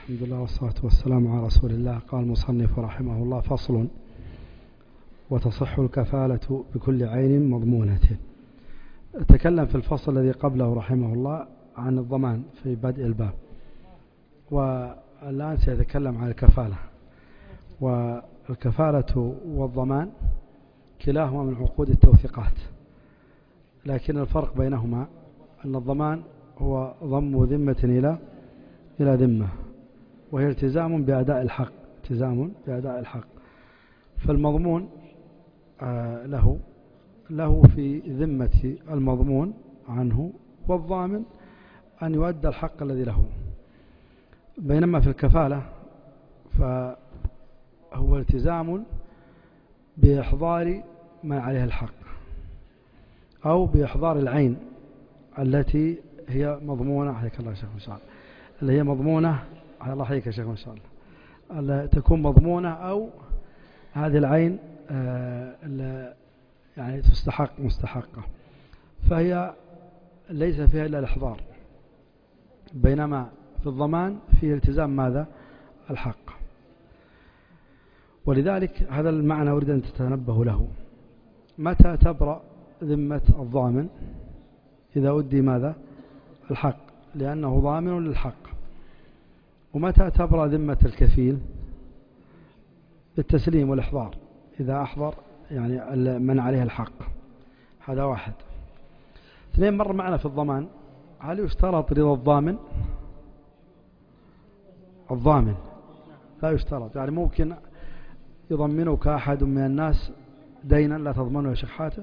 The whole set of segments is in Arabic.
الحمد لله والصلاة والسلام على رسول الله. قال المصنف رحمه الله: فصل: وتصح الكفالة بكل عين مضمونة. تكلم في الفصل الذي قبله رحمه الله عن الضمان في بدء الباب، والآن سيتكلم عن الكفالة. والكفالة والضمان كلاهما من عقود التوثيقات، لكن الفرق بينهما أن الضمان هو ضم ذمة إلى ذمة، وهي التزام بأداء الحق. فالمضمون له في ذمة المضمون عنه، والضامن أن يؤدى الحق الذي له. بينما في الكفالة فهو التزام بإحضار ما عليه الحق، أو بإحضار العين التي هي مضمونة. عليك الله يا شيخ إن شاء الله، اللي هي مضمونة. الله يحييك يا شيخ إن شاء الله، تكون مضمونة، أو هذه العين يعني مستحقة، فهي ليس فيها إلا الإحضار. بينما في الضمان فيه التزام ماذا؟ الحق. ولذلك هذا المعنى أريد أن تتنبه له. متى تبرأ ذمة الضامن؟ إذا أدي ماذا؟ الحق، لأنه ضامن للحق. ومتى تبرأ ذمة الكفيل؟ بالتسليم والإحضار، إذا أحضر يعني من عليه الحق. هذا واحد. اثنين، مر معنا في الضمان: هل يشترط رضا الضامن؟ الضامن لا يشترط. يعني ممكن يضمنك أحد من الناس دينا لا تضمنه يا شيخ حاتم.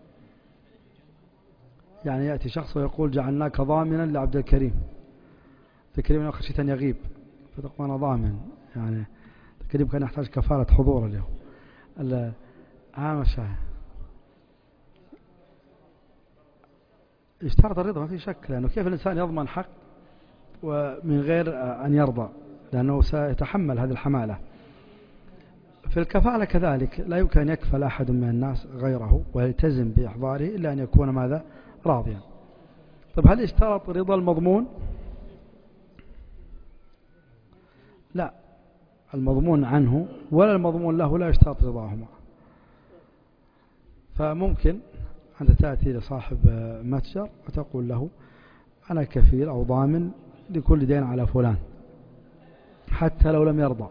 يعني يأتي شخص ويقول: جعلناك ضامنا لعبد الكريم، الكريم خشيت أن يغيب، فتقول أنا ضامن. يعني الكريم كان يحتاج كفالة حضور اليوم. مشاهد يشترط الرضا، ما في شك، لأنه كيف الإنسان يضمن حق ومن غير أن يرضى؟ لأنه سيتحمل هذه الحمالة. في الكفالة كذلك لا يمكن أن يكفل أحد من الناس غيره ويلتزم بإحضاره إلا أن يكون ماذا؟ راضيا. طيب، هل يشترط رضا المضمون؟ لا، المضمون عنه ولا المضمون له لا يشترط رضاهما. فممكن أنت تأتي لصاحب متجر وتقول له: أنا كفيل أو ضامن لكل دين على فلان، حتى لو لم يرضى.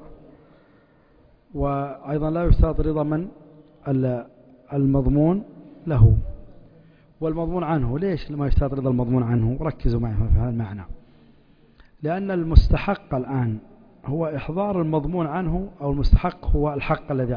وأيضا لا يشترط رضا من؟ المضمون له والمضمون عنه. ليش ما يشترط رضا المضمون عنه؟ ركزوا معي في هذا المعنى. لأن المستحق الآن هو إحضار المضمون عنه، أو المستحق هو الحق الذي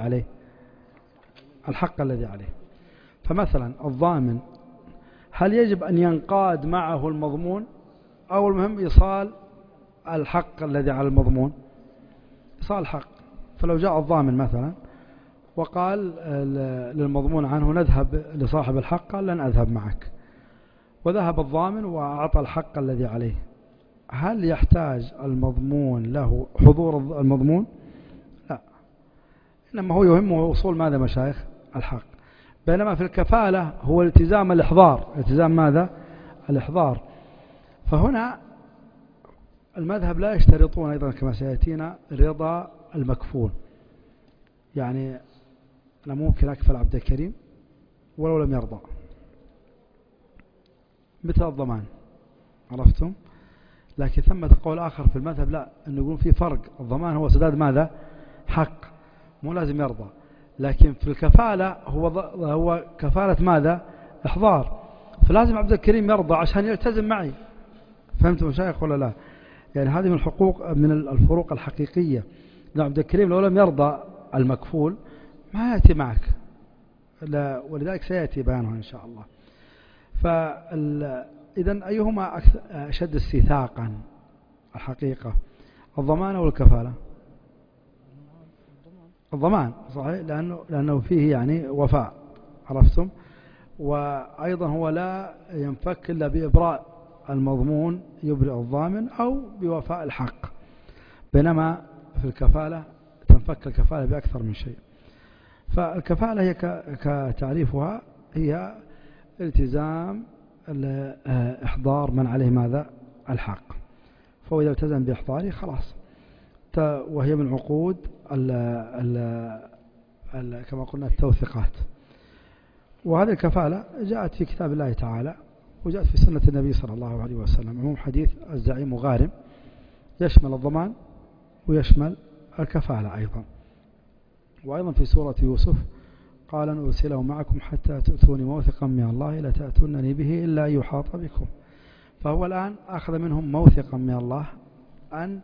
عليه. فمثلا الضامن هل يجب أن ينقاد معه المضمون، أو المهم إيصال الحق الذي على المضمون؟ إيصال الحق. فلو جاء الضامن مثلا وقال للمضمون عنه: نذهب لصاحب الحق، قال: لن أذهب معك، وذهب الضامن وأعطى الحق الذي عليه، هل يحتاج المضمون له حضور المضمون؟ لا، إنما هو يهمه وصول ماذا مشايخ؟ الحق. بينما في الكفالة هو التزام الإحضار. التزام ماذا؟ الإحضار. فهنا المذهب لا يشترطون أيضا كما سيأتينا رضا المكفول. يعني أنا ممكن أكفل عبد الكريم ولو لم يرضى، مثل الضمان، عرفتم؟ لكن ثمة قول آخر في المذهب لا، أنه يقولون في فرق. الضمان هو سداد ماذا؟ حق، مو لازم يرضى. لكن في الكفالة هو كفالة ماذا؟ إحضار. فلازم عبد الكريم يرضى عشان يلتزم معي. فهمتم مشايخ ولا لا؟ يعني هذه من الحقوق، من الفروق الحقيقية. عبد الكريم لو لم يرضى المكفول ما يأتي معك، ولذلك سيأتي بيانه إن شاء الله. إذن أيهما أشد استيثاقا الحقيقة، الضمان أو الكفالة؟ الضمان صحيح، لأنه فيه يعني وفاء، عرفتم؟ وأيضا هو لا ينفك إلا بإبراء المضمون، يبرئ الضامن، أو بوفاء الحق. بينما في الكفالة تنفك الكفالة بأكثر من شيء. فالكفالة هي كتعريفها هي التزام إحضار من عليه ماذا؟ الحق. فهو إذا التزم بإحضاره خلاص. حتى وهي من عقود كما قلنا التوثيقات. وهذه الكفالة جاءت في كتاب الله تعالى وجاءت في سنة النبي صلى الله عليه وسلم. عموم حديث الزعيم غارم يشمل الضمان ويشمل الكفالة أيضا. وأيضا في سورة يوسف قال أن أرسله معكم حتى تؤتوني موثقا من الله لا تأتونني به إلا يحاط بكم. فهو الآن أخذ منهم موثقا من الله أن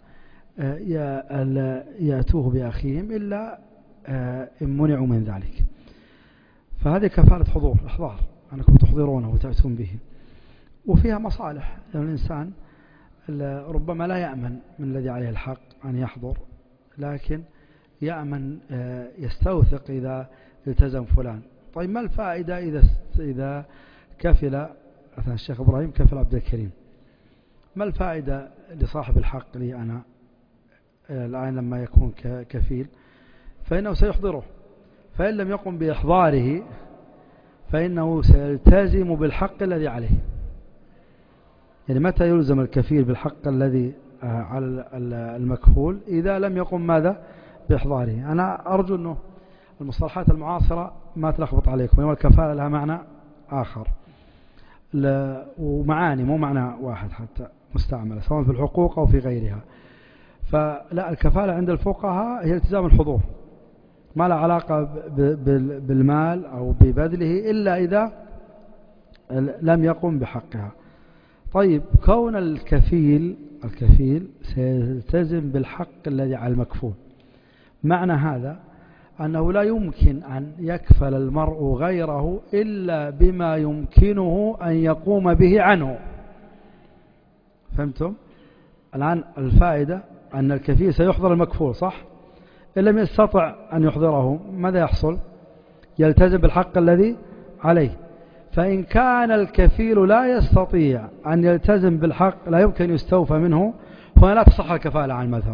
يأتوه بأخيهم إلا إن منعوا من ذلك. فهذه كفالة حضور، إحضار، أنكم تحضرونه وتأتون به. وفيها مصالح، يعني الإنسان ربما لا يأمن من الذي عليه الحق أن يحضر، لكن يأمن يستوثق إذا التزم فلان. طيب ما الفائدة إذا كفل مثلا الشيخ إبراهيم كفل عبد الكريم، ما الفائدة لصاحب الحق لي أنا الآن لما يكون كفيل؟ فإنه سيحضره، فإن لم يقم بإحضاره فإنه سيلتزم بالحق الذي عليه. يعني متى يلزم الكفيل بالحق الذي على المكفول؟ إذا لم يقم ماذا؟ بإحضاره. أنا أرجو أنه المصطلحات المعاصرة ما تلخبط عليكم، يوم الكفالة لها معنى آخر ومعاني مو معنى واحد حتى مستعملة سواء في الحقوق أو في غيرها. فلا، الكفالة عند الفقهاء هي التزام الحضور، ما لا علاقة بالمال أو ببذله إلا إذا لم يقم بحقها. طيب كون الكفيل سيلتزم بالحق الذي على المكفول، معنى هذا أنه لا يمكن أن يكفل المرء غيره إلا بما يمكنه أن يقوم به عنه. فهمتم؟ الآن الفائدة أن الكفيل سيحضر المكفول صح؟ إن لم يستطع أن يحضره ماذا يحصل؟ يلتزم بالحق الذي عليه. فإن كان الكفيل لا يستطيع أن يلتزم بالحق لا يمكن يستوفى منه، فلا لا تصح الكفالة عن المذهب.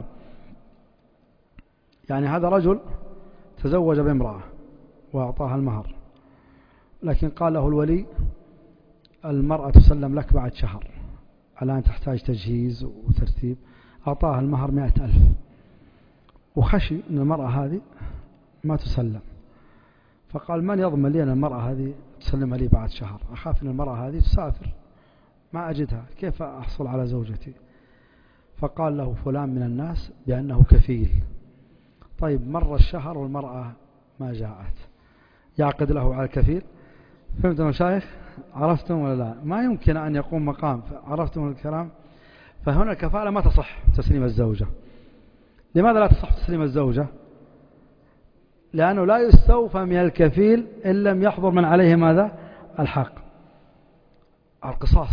يعني هذا رجل تزوج بامرأة وأعطاها المهر، لكن قال له الولي المرأة تسلم لك بعد شهر، الآن تحتاج تجهيز وترتيب. أعطاها المهر 100,000 وخشي أن المرأة هذه ما تسلم، فقال من يضمن لي أن المرأة هذه تسلمها لي بعد شهر؟ أخاف أن المرأة هذه تسافر ما أجدها، كيف أحصل على زوجتي؟ فقال له فلان من الناس بأنه كفيل. طيب مر الشهر والمرأة ما جاءت، يعقد له على الكفيل. فهمتم مشايخ؟ عرفتم ولا لا؟ ما يمكن أن يقوم مقام. عرفتم الكلام؟ فهنا الكفالة ما تصح تسليم الزوجة. لماذا لا تصح تسليم الزوجة؟ لأنه لا يستوفى من الكفيل إن لم يحضر من عليه ماذا؟ الحق. القصاص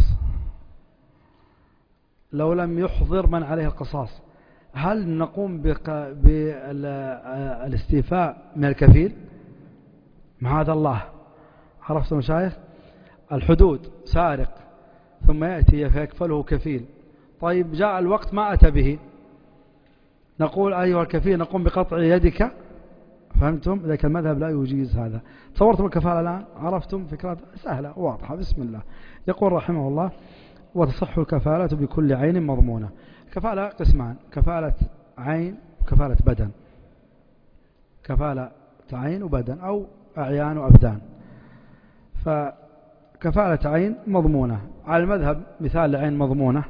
لو لم يحضر من عليه القصاص، هل نقوم بالاستيفاء من الكفيل؟ معاذ الله. عرفتم مشايخ؟ الحدود، سارق ثم يأتي فيكفله كفيل، طيب جاء الوقت ما أتى به، نقول أيها الكفيل نقوم بقطع يدك. فهمتم؟ ذلك المذهب لا يجيز هذا. تصورتم الكفالة الآن؟ عرفتم فكرة سهلة واضحة. بسم الله. يقول رحمه الله وتصح الكفالة بكل عين مضمونة. كفالة قسمان، كفالة عين وكفالة بدن. كفالة عين وبدن أو أعيان وأبدان. فكفالة عين مضمونة على المذهب، مثال لعين مضمونة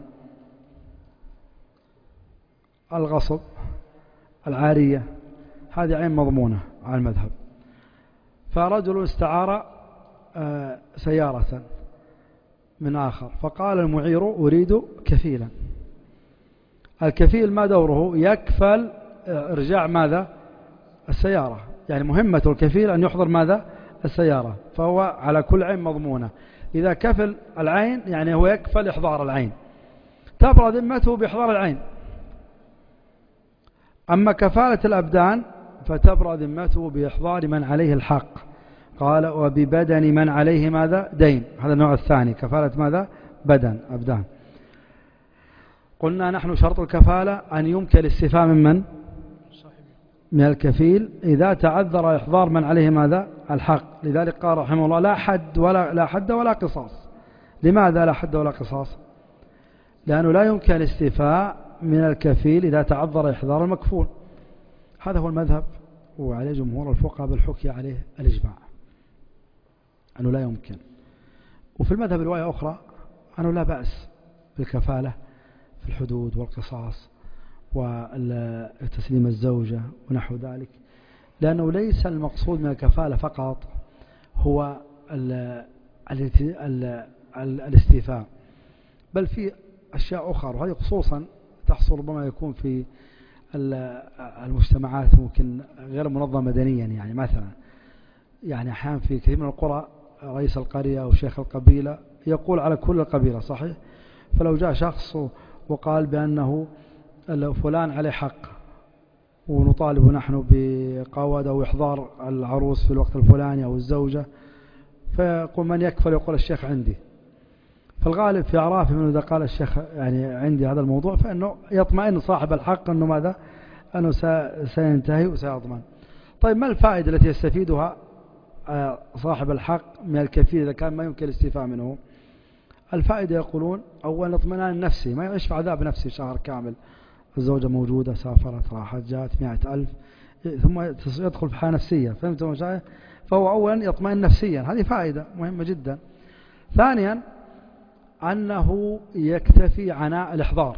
الغصب، العارية، هذه عين مضمونة على المذهب. فرجل استعار سيارة من آخر، فقال المعير أريد كفيلا. الكفيل ما دوره؟ يكفل إرجاع ماذا؟ السيارة. يعني مهمة الكفيل أن يحضر ماذا؟ السيارة. فهو على كل عين مضمونة. إذا كفل العين يعني هو يكفل إحضار العين، تبرأ ذمته بإحضار العين. أما كفالة الأبدان فتبرأ ذمته بإحضار من عليه الحق. قال وببدن من عليه ماذا؟ دين. هذا النوع الثاني، كفالة ماذا؟ بدن، أبدان. قلنا نحن شرط الكفالة أن يمكن الاستيفاء من من الكفيل إذا تعذر إحضار من عليه ماذا؟ الحق. لذلك قال رحمه الله لا حد ولا قصاص. لماذا لا حد ولا قصاص؟ لأنه لا يمكن الاستيفاء من الكفيل إذا تعذر إحضار المكفول. هذا هو المذهب، وعليه جمهور الفقهاء بالحكي عليه الإجماع أنه لا يمكن. وفي المذهب رواية أخرى أنه لا بأس بالكفالة في الحدود والقصاص وتسليم الزوجة ونحو ذلك، لأنه ليس المقصود من الكفالة فقط هو الاستيفاء، بل في أشياء أخرى، وهذه خصوصا تحصل ربما يكون في المجتمعات ممكن غير منظمة مدنيا. يعني مثلا يعني أحيانا في كثير من القرى رئيس القرية أو شيخ القبيلة يقول على كل القبيلة، صحيح؟ فلو جاء شخص وقال بأنه فلان عليه حق ونطالب نحن بقواده أو إحضار العروس في الوقت الفلاني أو الزوجة، فيقول من يكفل؟ يقول الشيخ عندي. فالغالب في أعرافه من إذا قال الشيخ يعني عندي هذا الموضوع فإنه يطمئن صاحب الحق أنه ماذا؟ أنه سينتهي وسيضمن. طيب ما الفائدة التي يستفيدها صاحب الحق من الكفيل إذا كان ما يمكن الاستيفاء منه؟ الفائدة يقولون أولا اطمئنان نفسي، ما يعيش في عذاب نفسي شهر كامل، الزوجة موجودة سافرت راحت جاءت 100,000 ثم يدخل في حالة نفسية، فهمتم مشايخ؟ فهو أولا يطمئن نفسيا، هذه فائدة مهمة جدا. ثانيا أنه يكتفي عناء الإحضار.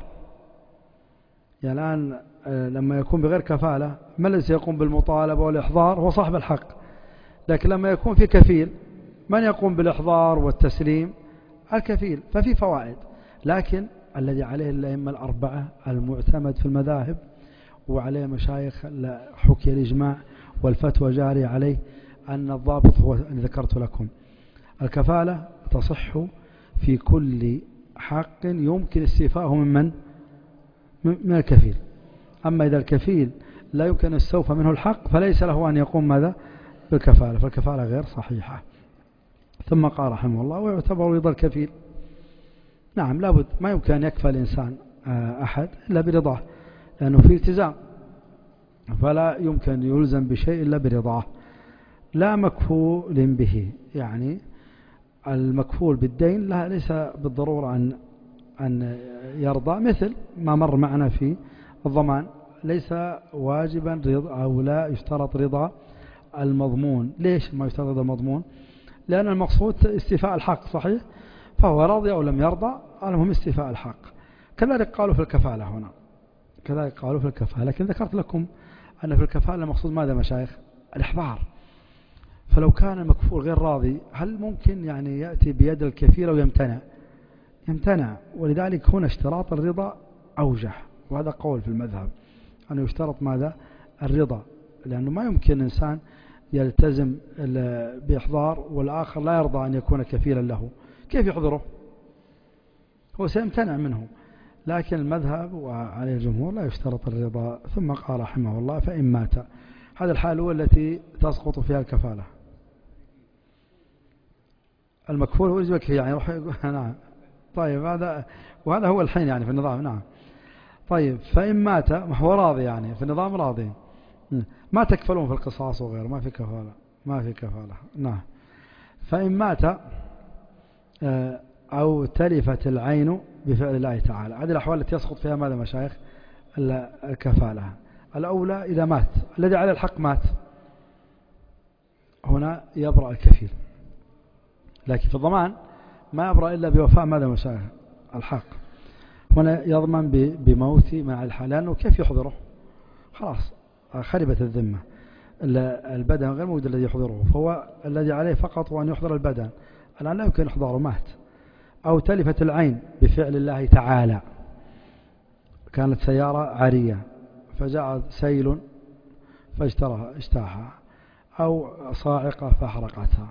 يعني الآن لما يكون بغير كفالة من الذي يقوم بالمطالبة والإحضار؟ هو صاحب الحق. لكن لما يكون في كفيل من يقوم بالإحضار والتسليم؟ الكفيل. ففي فوائد، لكن الذي عليه الأئمة الأربعة المعتمد في المذاهب وعليه مشايخ حكي الإجماع والفتوى جارية عليه أن الضابط هو الذي ذكرت لكم. الكفالة تصح في كل حق يمكن استيفاءه من الكفيل. أما إذا الكفيل لا يمكن استوفى منه الحق فليس له أن يقوم ماذا؟ بالكفالة، فالكفالة غير صحيحة. ثم قال رحمه الله ويعتبر رضا الكفيل. نعم لابد، ما يمكن أن يكفى الإنسان أحد إلا برضاه، لأنه في التزام، فلا يمكن يلزم بشيء إلا برضاه. لا مكفول به، يعني المكفول بالدين لا ليس بالضرورة أن يرضى، مثل ما مر معنا في الضمان، ليس واجبا رضا أو لا يشترط رضا المضمون. ليش ما يشترط رضا المضمون؟ لأن المقصود استيفاء الحق، صحيح؟ فهو راضي أو لم يرضى، المهم استيفاء الحق. كذلك قالوا في الكفالة هنا، كذلك قالوا في الكفالة، لكن ذكرت لكم أن في الكفالة المقصود ماذا مشايخ؟ الإحضار. فلو كان المكفول غير راضي هل ممكن يعني يأتي بيد الكفيل أو يمتنع؟ يمتنع. ولذلك هنا اشتراط الرضا أوجح، وهذا قول في المذهب أنه يشترط ماذا؟ الرضا، لأنه ما يمكن إنسان يلتزم بإحضار والآخر لا يرضى أن يكون كفيلا له، كيف يحضره؟ هو سيمتنع منه. لكن المذهب وعليه الجمهور لا يشترط الرضا. ثم قال رحمه الله فإن مات، هذا الحال هو التي تسقط فيها الكفالة. المكفول هو يجبك يعني روح نعم. طيب وهذا هو الحين يعني في النظام. نعم. طيب فإن مات، ما هو راضي يعني في النظام راضي، ما تكفلون في القصاص وغيره، ما في كفالة، ما في كفالة. نعم. فإن مات أو تلفت العين بفعل الله تعالى، هذه الأحوال التي يسقط فيها ماذا مشايخ؟ الكفالة. الأولى إذا مات الذي عليه الحق مات، هنا يبرأ الكفيل. لكن في الضمان ما يبرأ إلا بوفاء ماذا مشايخ؟ الحق. هنا يضمن بموت مع الحال، لأنه كيف يحضره؟ خلاص خربت الذمة، البدن غير موجود الذي يحضره، فهو الذي عليه فقط هو أن يحضر البدن. الآن لا يمكن إحضاره، مات. أو تلفت العين بفعل الله تعالى، كانت سيارة عارية فجاء سيل اجتاحها، أو صاعقة فأحرقتها،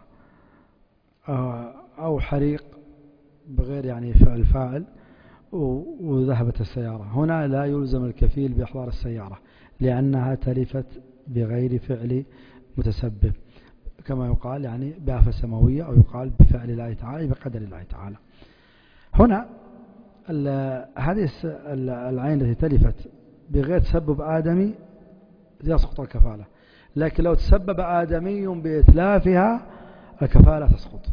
أو حريق بغير يعني فعل فاعل وذهبت السيارة. هنا لا يلزم الكفيل بإحضار السيارة لأنها تلفت بغير فعل متسبب، كما يقال يعني بآفة سماوية، أو يقال بفعل الله تعالى بقدر الله تعالى. هنا هذه العين التي تلفت بغير تسبب آدمي يسقط الكفالة، لكن لو تسبب آدمي بإتلافها الكفالة تسقط.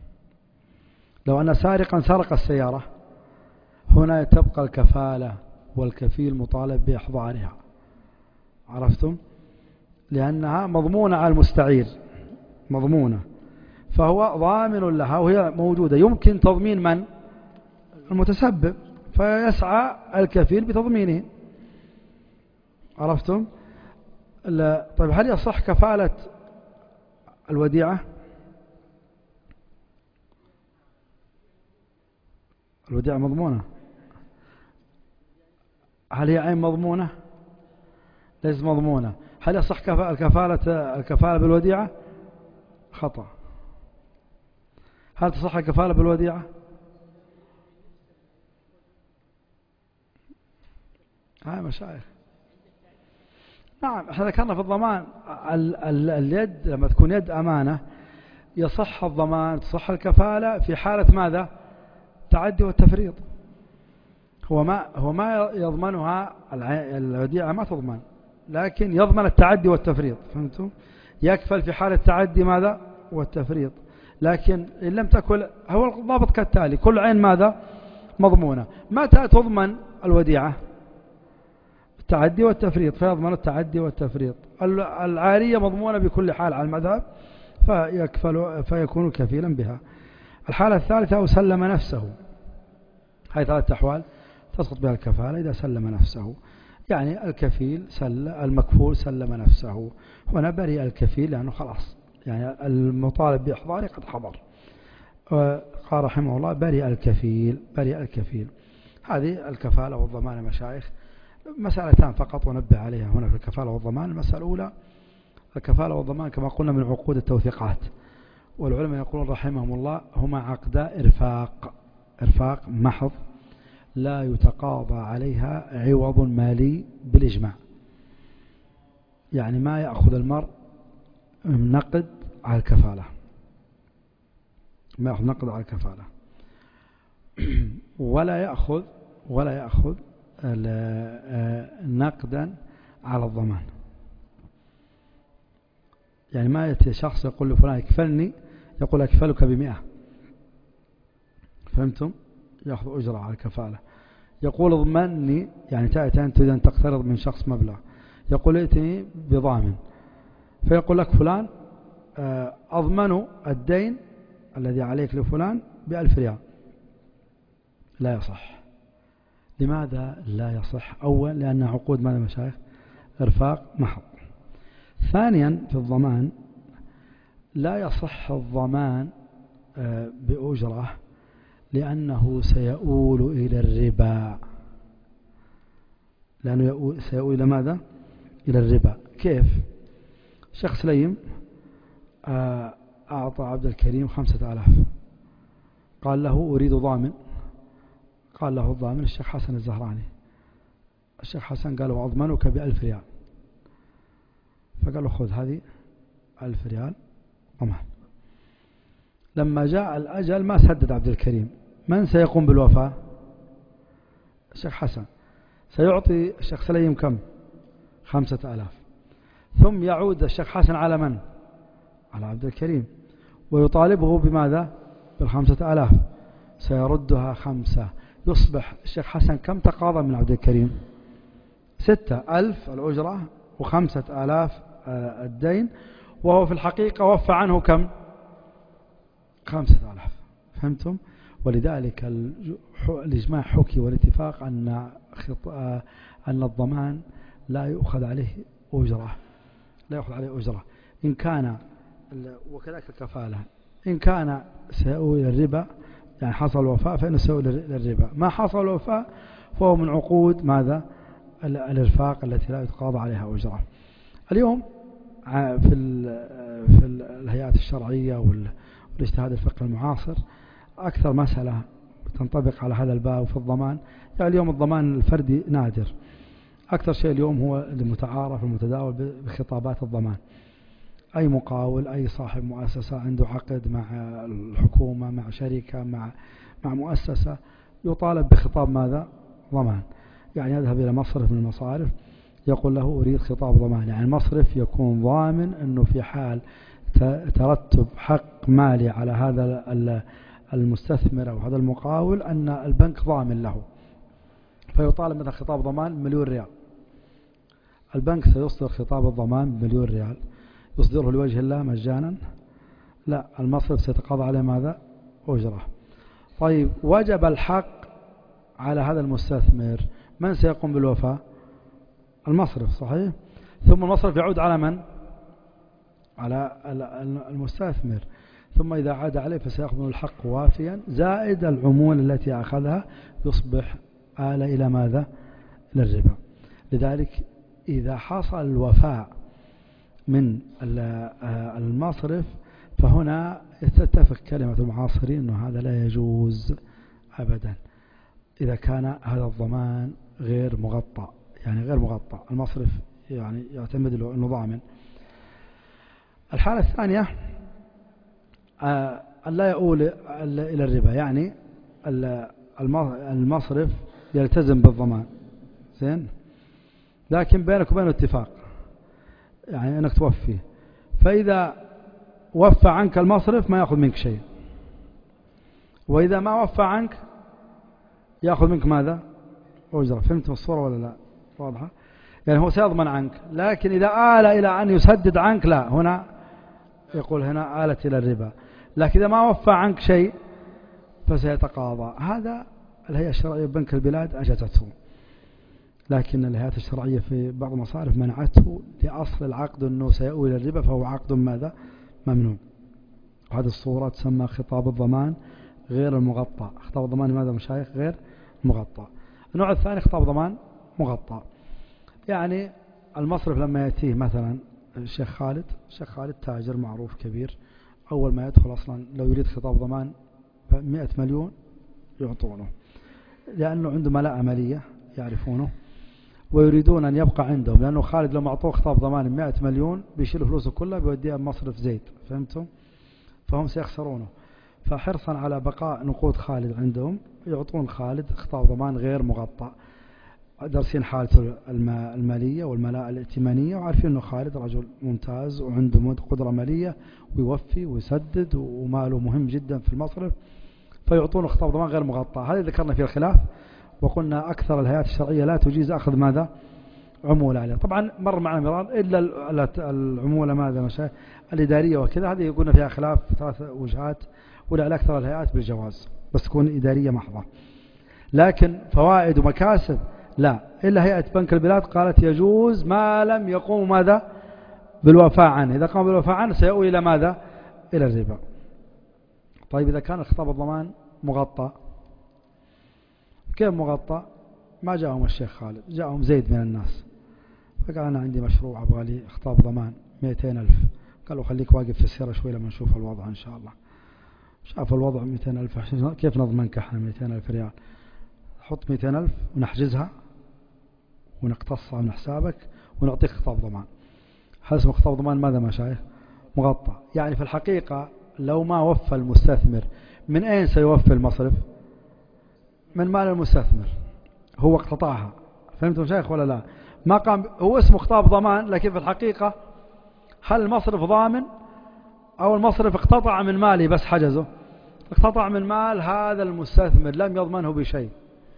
لو أن سارقا سرق السيارة هنا تبقى الكفالة والكفيل مطالب بإحضارها. عرفتم؟ لأنها مضمونة على المستعير، مضمونة، فهو ضامن لها وهي موجودة. يمكن تضمين من؟ المتسبب، فيسعى الكفيل بتضمينه. عرفتم؟ طيب هل يصح كفالة الوديعة؟ الوديعة مضمونة. هل هي عين مضمونة؟ ليس مضمونة. هل يصح الكفالة بالوديعة؟ خطأ. هل تصح الكفالة بالوديعة؟ هاي مشايخ. نعم، احنا ذكرنا في الضمان اليد لما تكون يد أمانة يصح الضمان، تصح الكفالة في حالة ماذا؟ التعدي والتفريط. هو ما يضمنها الوديعة، ما تضمن، لكن يضمن التعدي والتفريط. فهمتم؟ يكفل في حالة التعدي ماذا؟ والتفريط. لكن إن لم تكن، هو الضابط كالتالي: كل عين ماذا؟ مضمونة. متى تضمن الوديعة؟ التعدي والتفريط، فيضمن التعدي والتفريط. العارية مضمونة بكل حال على المذهب، فيكون كفيلا بها. الحالة الثالثة: أو سلم نفسه. هذه 3 أحوال تسقط بها الكفالة إذا سلم نفسه. يعني المكفول سلم نفسه، هنا برئ الكفيل لأنه خلاص، يعني المطالب بإحضاره قد حضر. قال رحمه الله: برئ الكفيل. هذه الكفالة والضمان مشايخ. مسألتان فقط ونبه عليها هنا في الكفالة والضمان. المسألة الأولى: الكفالة والضمان كما قلنا من عقود التوثيقات، والعلماء يقولون رحمهم الله هما عقدا إرفاق محض، لا يتقاضى عليها عوض مالي بالإجماع. يعني ما يأخذ المرء نقد على الكفالة، ما يأخذ نقد على الكفالة، ولا يأخذ نقدا على الضمان. يعني ما يأتي شخص يقول لفلان اكفلني، يقول أكفلك ب100. فهمتم؟ يأخذ أجرة على الكفالة. يقول اضمني، يعني تأتي أنت إذا تقترض من شخص مبلغ، يقول ائتني بضامن، فيقول لك فلان أضمن الدين الذي عليك لفلان ب1000 ريال. لا يصح. لماذا لا يصح؟ أولا لأنها عقود ماذا مشايخ؟ إرفاق محض. ثانيا في الضمان لا يصح الضمان بأجرة، لأنه سيؤول إلى الربا. لأنه سيؤول إلى ماذا؟ إلى الربا. كيف؟ شخص ليم أعطى عبد الكريم 5000، قال له أريد ضامن. قال له الضامن الشيخ حسن الزهراني. الشيخ حسن قال له أضمنك ب1000 ريال. فقال له خذ هذه 1000 ريال ضمان. لما جاء الأجل ما سدد عبد الكريم، من سيقوم بالوفاء؟ الشيخ حسن. سيعطي الشيخ سليم كم؟ 5000. ثم يعود الشيخ حسن على من؟ على عبد الكريم، ويطالبه بماذا؟ بال5000. سيردها 5. يصبح الشيخ حسن كم تقاضى من عبد الكريم؟ 6000 الأجرة و5000 الدين، وهو في الحقيقة وفى عنه كم؟ 5000. فهمتم؟ ولذلك الإجماع حكي والاتفاق أن الضمان لا يؤخذ عليه أجرة، إن كان، وكذلك الكفالة إن كان سيؤول إلى الربا، يعني حصل الوفاء فإنه سيؤول إلى الربا. ما حصل الوفاء فهو من عقود ماذا؟ الإرفاق التي لا يتقاضى عليها أجرة. اليوم في الهيئات الشرعية والاجتهاد الفقه المعاصر أكثر مسألة تنطبق على هذا الباب في الضمان. يعني اليوم الضمان الفردي نادر، أكثر شيء اليوم هو المتعارف المتداول بخطابات الضمان. أي مقاول، أي صاحب مؤسسة عنده عقد مع الحكومة، مع شركة، مع مؤسسة، يطالب بخطاب ماذا؟ ضمان. يعني يذهب إلى مصرف من المصارف يقول له أريد خطاب ضمان. يعني المصرف يكون ضامن أنه في حال ترتب حق مالي على هذا المستثمر أو هذا المقاول أن البنك ضامن له. فيطالب مثلا خطاب ضمان 1,000,000 ريال، البنك سيصدر خطاب الضمان ب1,000,000 ريال، يصدره لوجه الله مجانا؟ لا، المصرف سيتقاضى عليه ماذا؟ أجرة. طيب وجب الحق على هذا المستثمر، من سيقوم بالوفاء؟ المصرف، صحيح؟ ثم المصرف يعود على من؟ على المستثمر، ثم إذا عاد عليه فسيأخذ منه الحق وافيا زائد العمولة التي أخذها، يصبح آل إلى ماذا؟ إلى الربا. لذلك إذا حصل الوفاء من المصرف فهنا تتفق كلمة المعاصرين أنه هذا لا يجوز أبدا إذا كان هذا الضمان غير مغطى، يعني غير مغطى، المصرف يعني يعتمد أنه ضامن. الحالة الثانية لا يؤول إلى الربا، يعني المصرف يلتزم بالضمان، زين، لكن بينك وبينه اتفاق، يعني أنك توفي، فإذا وفى عنك المصرف ما يأخذ منك شيء، وإذا ما وفى عنك يأخذ منك ماذا؟ أجرة. فهمتم الصورة ولا لا؟ واضحة؟ يعني هو سيضمن عنك، لكن إذا آل إلى أن يسدد عنك لا، هنا يقول هنا آلت إلى الربا. لكن إذا ما وفى عنك شيء فسيتقاضى. هذا الهيئة الشرعية ببنك البلاد أجازته، لكن الهيئات الشرعية في بعض المصارف منعته لأصل العقد أنه سيؤول إلى الربا، فهو عقد ماذا؟ ممنوع. هذه الصورة تسمى خطاب الضمان غير المغطى. خطاب الضمان ماذا مشايخ؟ غير مغطى. النوع الثاني خطاب ضمان مغطى، يعني المصرف لما يأتيه مثلا الشيخ خالد تاجر معروف كبير، أول ما يدخل أصلا لو يريد خطاب ضمان 100 مليون يعطونه، لأنه عنده ملاءة مالية يعرفونه ويريدون أن يبقى عندهم، لأنه خالد لو أعطوه خطاب ضمان 100 مليون بيشيل فلوسه كلها بيوديها مصرف زيت، فهمتم؟ فهم سيخسرونه، فحرصا على بقاء نقود خالد عندهم يعطون خالد خطاب ضمان غير مغطى، درسين حالته المالية والملاءة الائتمانية، وعارفين أنه خالد رجل ممتاز وعنده قدرة مالية ويوفي ويسدد وماله مهم جدا في المصرف، فيعطونه خطاب ضمان غير مغطى. هذه ذكرنا في الخلاف، وقلنا أكثر الهيئات الشرعية لا تجيز أخذ ماذا؟ عمولة عليه. طبعا مر معنا مرار إلا العمولة ماذا مشاهد الإدارية وكذا، هذه قلنا فيها خلاف 3 وجهات، ولا أكثر الهيئات بالجواز بس تكون إدارية محضة. لكن فوائد ومكاسب لا، إلا هيئة بنك البلاد قالت يجوز ما لم يقوم ماذا؟ بالوفاء عنه. إذا قام بالوفاء عنه سيؤول إلى ماذا؟ إلى الربا. طيب إذا كان خطاب الضمان مغطى، كيف مغطى؟ ما جاءهم الشيخ خالد، جاءهم زيد من الناس، فقال أنا عندي مشروع أبغى لي خطاب ضمان 200,000. قالوا خليك واقف في السيارة شوي لما نشوف الوضع إن شاء الله. شاف الوضع 200,000، كيف نضمنك احنا 200,000 ريال؟ حط 200,000 ونحجزها ونقتصها من حسابك ونعطيك خطاب ضمان. هذا اسمه خطاب ضمان ماذا مشايخ؟ مغطى. يعني في الحقيقة لو ما وفى المستثمر، من أين سيوفي المصرف؟ من مال المستثمر، هو اقتطعها. فهمتم مشايخ ولا لا؟ ما قام، هو اسمه خطاب ضمان، لكن في الحقيقة هل المصرف ضامن أو المصرف اقتطع من ماله بس حجزه؟ اقتطع من مال هذا المستثمر، لم يضمنه بشيء.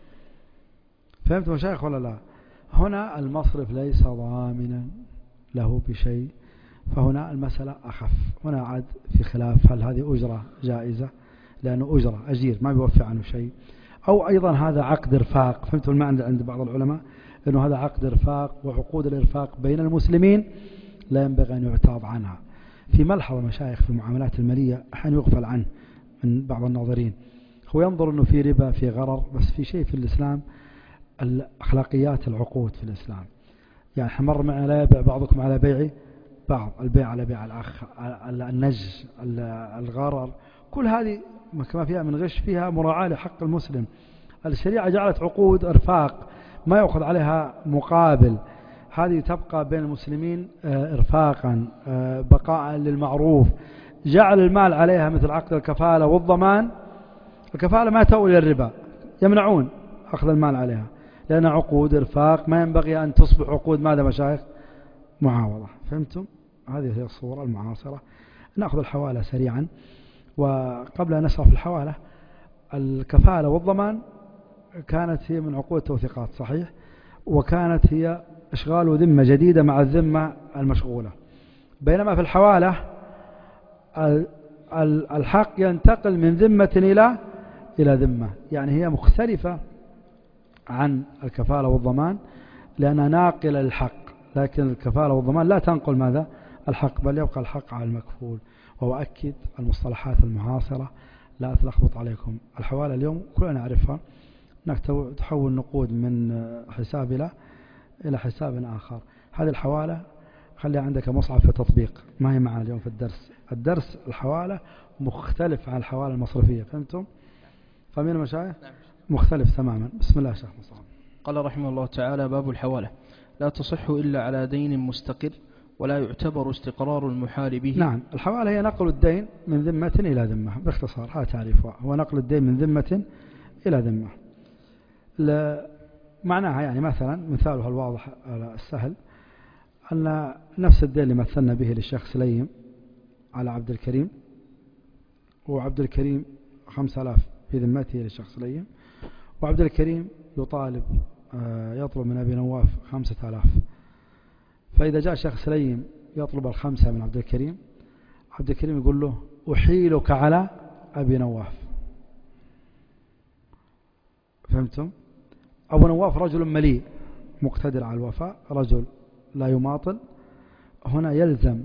فهمتم مشايخ ولا لا؟ هنا المصرف ليس ضامنا له بشيء، فهنا المسألة أخف. هنا عاد في خلاف هل هذه أجرة جائزة، لأنه أجرة أجير ما بيوفي عنه شيء، أو أيضا هذا عقد إرفاق. فهمتوا المعنى عند بعض العلماء أنه هذا عقد إرفاق، وعقود الإرفاق بين المسلمين لا ينبغي أن يعتاض عنها. في ملحظة مشايخ في المعاملات المالية أحيانا يغفل عنه من بعض الناظرين، هو ينظر أنه في ربا في غرر، بس في شيء في الإسلام، الأخلاقيات العقود في الإسلام. يعني مر معنا لا يبيع بعضكم على بيع بعض، البيع على بيع الأخ، النج، الغرر، كل هذه ما فيها من غش فيها مراعاة لحق المسلم. الشريعة جعلت عقود إرفاق ما يأخذ عليها مقابل، هذه تبقى بين المسلمين إرفاقا بقاء للمعروف. جعل المال عليها مثل عقد الكفالة والضمان، الكفالة ما تؤول الربا، يمنعون أخذ المال عليها لأن عقود إرفاق ما ينبغي أن تصبح عقود ماذا مشايخ؟ معاوضة. فهمتم؟ هذه هي الصورة المعاصرة. نأخذ الحوالة سريعا، وقبل أن نشرح الحوالة، الكفالة والضمان كانت هي من عقود التوثيقات صحيح، وكانت هي إشغال ذمة جديدة مع الذمة المشغولة. بينما في الحوالة الحق ينتقل من ذمة إلى ذمة، يعني هي مختلفة عن الكفالة والضمان لأنها ناقلة للحق، لكن الكفالة والضمان لا تنقل ماذا؟ الحق، بل يبقى الحق على المكفول. وأؤكد المصطلحات المعاصرة لا تلخبط عليكم. الحوالة اليوم كلنا نعرفها، أنك تحول نقود من حساب إلى حساب آخر. هذه الحوالة خلي عندك مصعب في تطبيق، ما هي معنا اليوم في الدرس الحوالة مختلف عن الحوالة المصرفية. فهمتم؟ فمن المشايخ مختلف تماما. بسم الله شيخ مصعب. قال رحمه الله تعالى: باب الحوالة لا تصح إلا على دين مستقر، ولا يعتبر استقرار المحال به. نعم، الحوالة هي نقل الدين من ذمة إلى ذمة، باختصار هذا تعريفها، هو نقل الدين من ذمة إلى ذمة. معناها يعني مثلا مثالها الواضح السهل أن نفس الدين اللي مثلنا به للشيخ سليم على عبد الكريم، وعبد الكريم 5000 في ذمته للشيخ سليم، وعبد الكريم يطلب من أبي نواف 5000. فإذا جاء الشيخ سليم يطلب 5 من عبد الكريم، عبد الكريم يقول له أحيلك على أبي نواف. فهمتم؟ أبو نواف رجل مليء مقتدر على الوفاء، رجل لا يماطل. هنا يلزم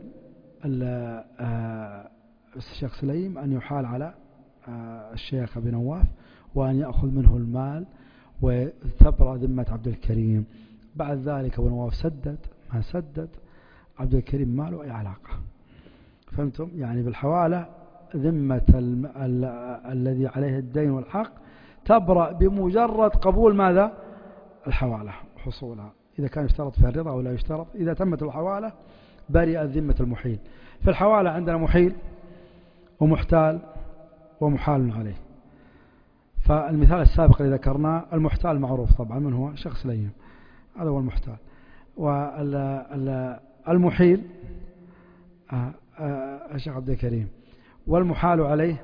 الشيخ سليم أن يحال على الشيخ أبي نواف وأن يأخذ منه المال وتبرأ ذمة عبد الكريم. بعد ذلك أبو نواف سدد ما سدد، عبد الكريم ما له أي علاقة. فهمتم؟ يعني بالحوالة ذمة الذي عليه الدين والحق تبرأ بمجرد قبول ماذا؟ الحوالة حصولها، إذا كان يشترط فيها الرضا أو لا يشترط. إذا تمت الحوالة برئت ذمة المحيل. في الحوالة عندنا محيل ومحتال ومحال عليه. فالمثال السابق اللي ذكرناه المحتال معروف طبعا من هو؟ شخص لين، هذا هو المحتال. والمحيل الشيخ عبد الكريم، والمحال عليه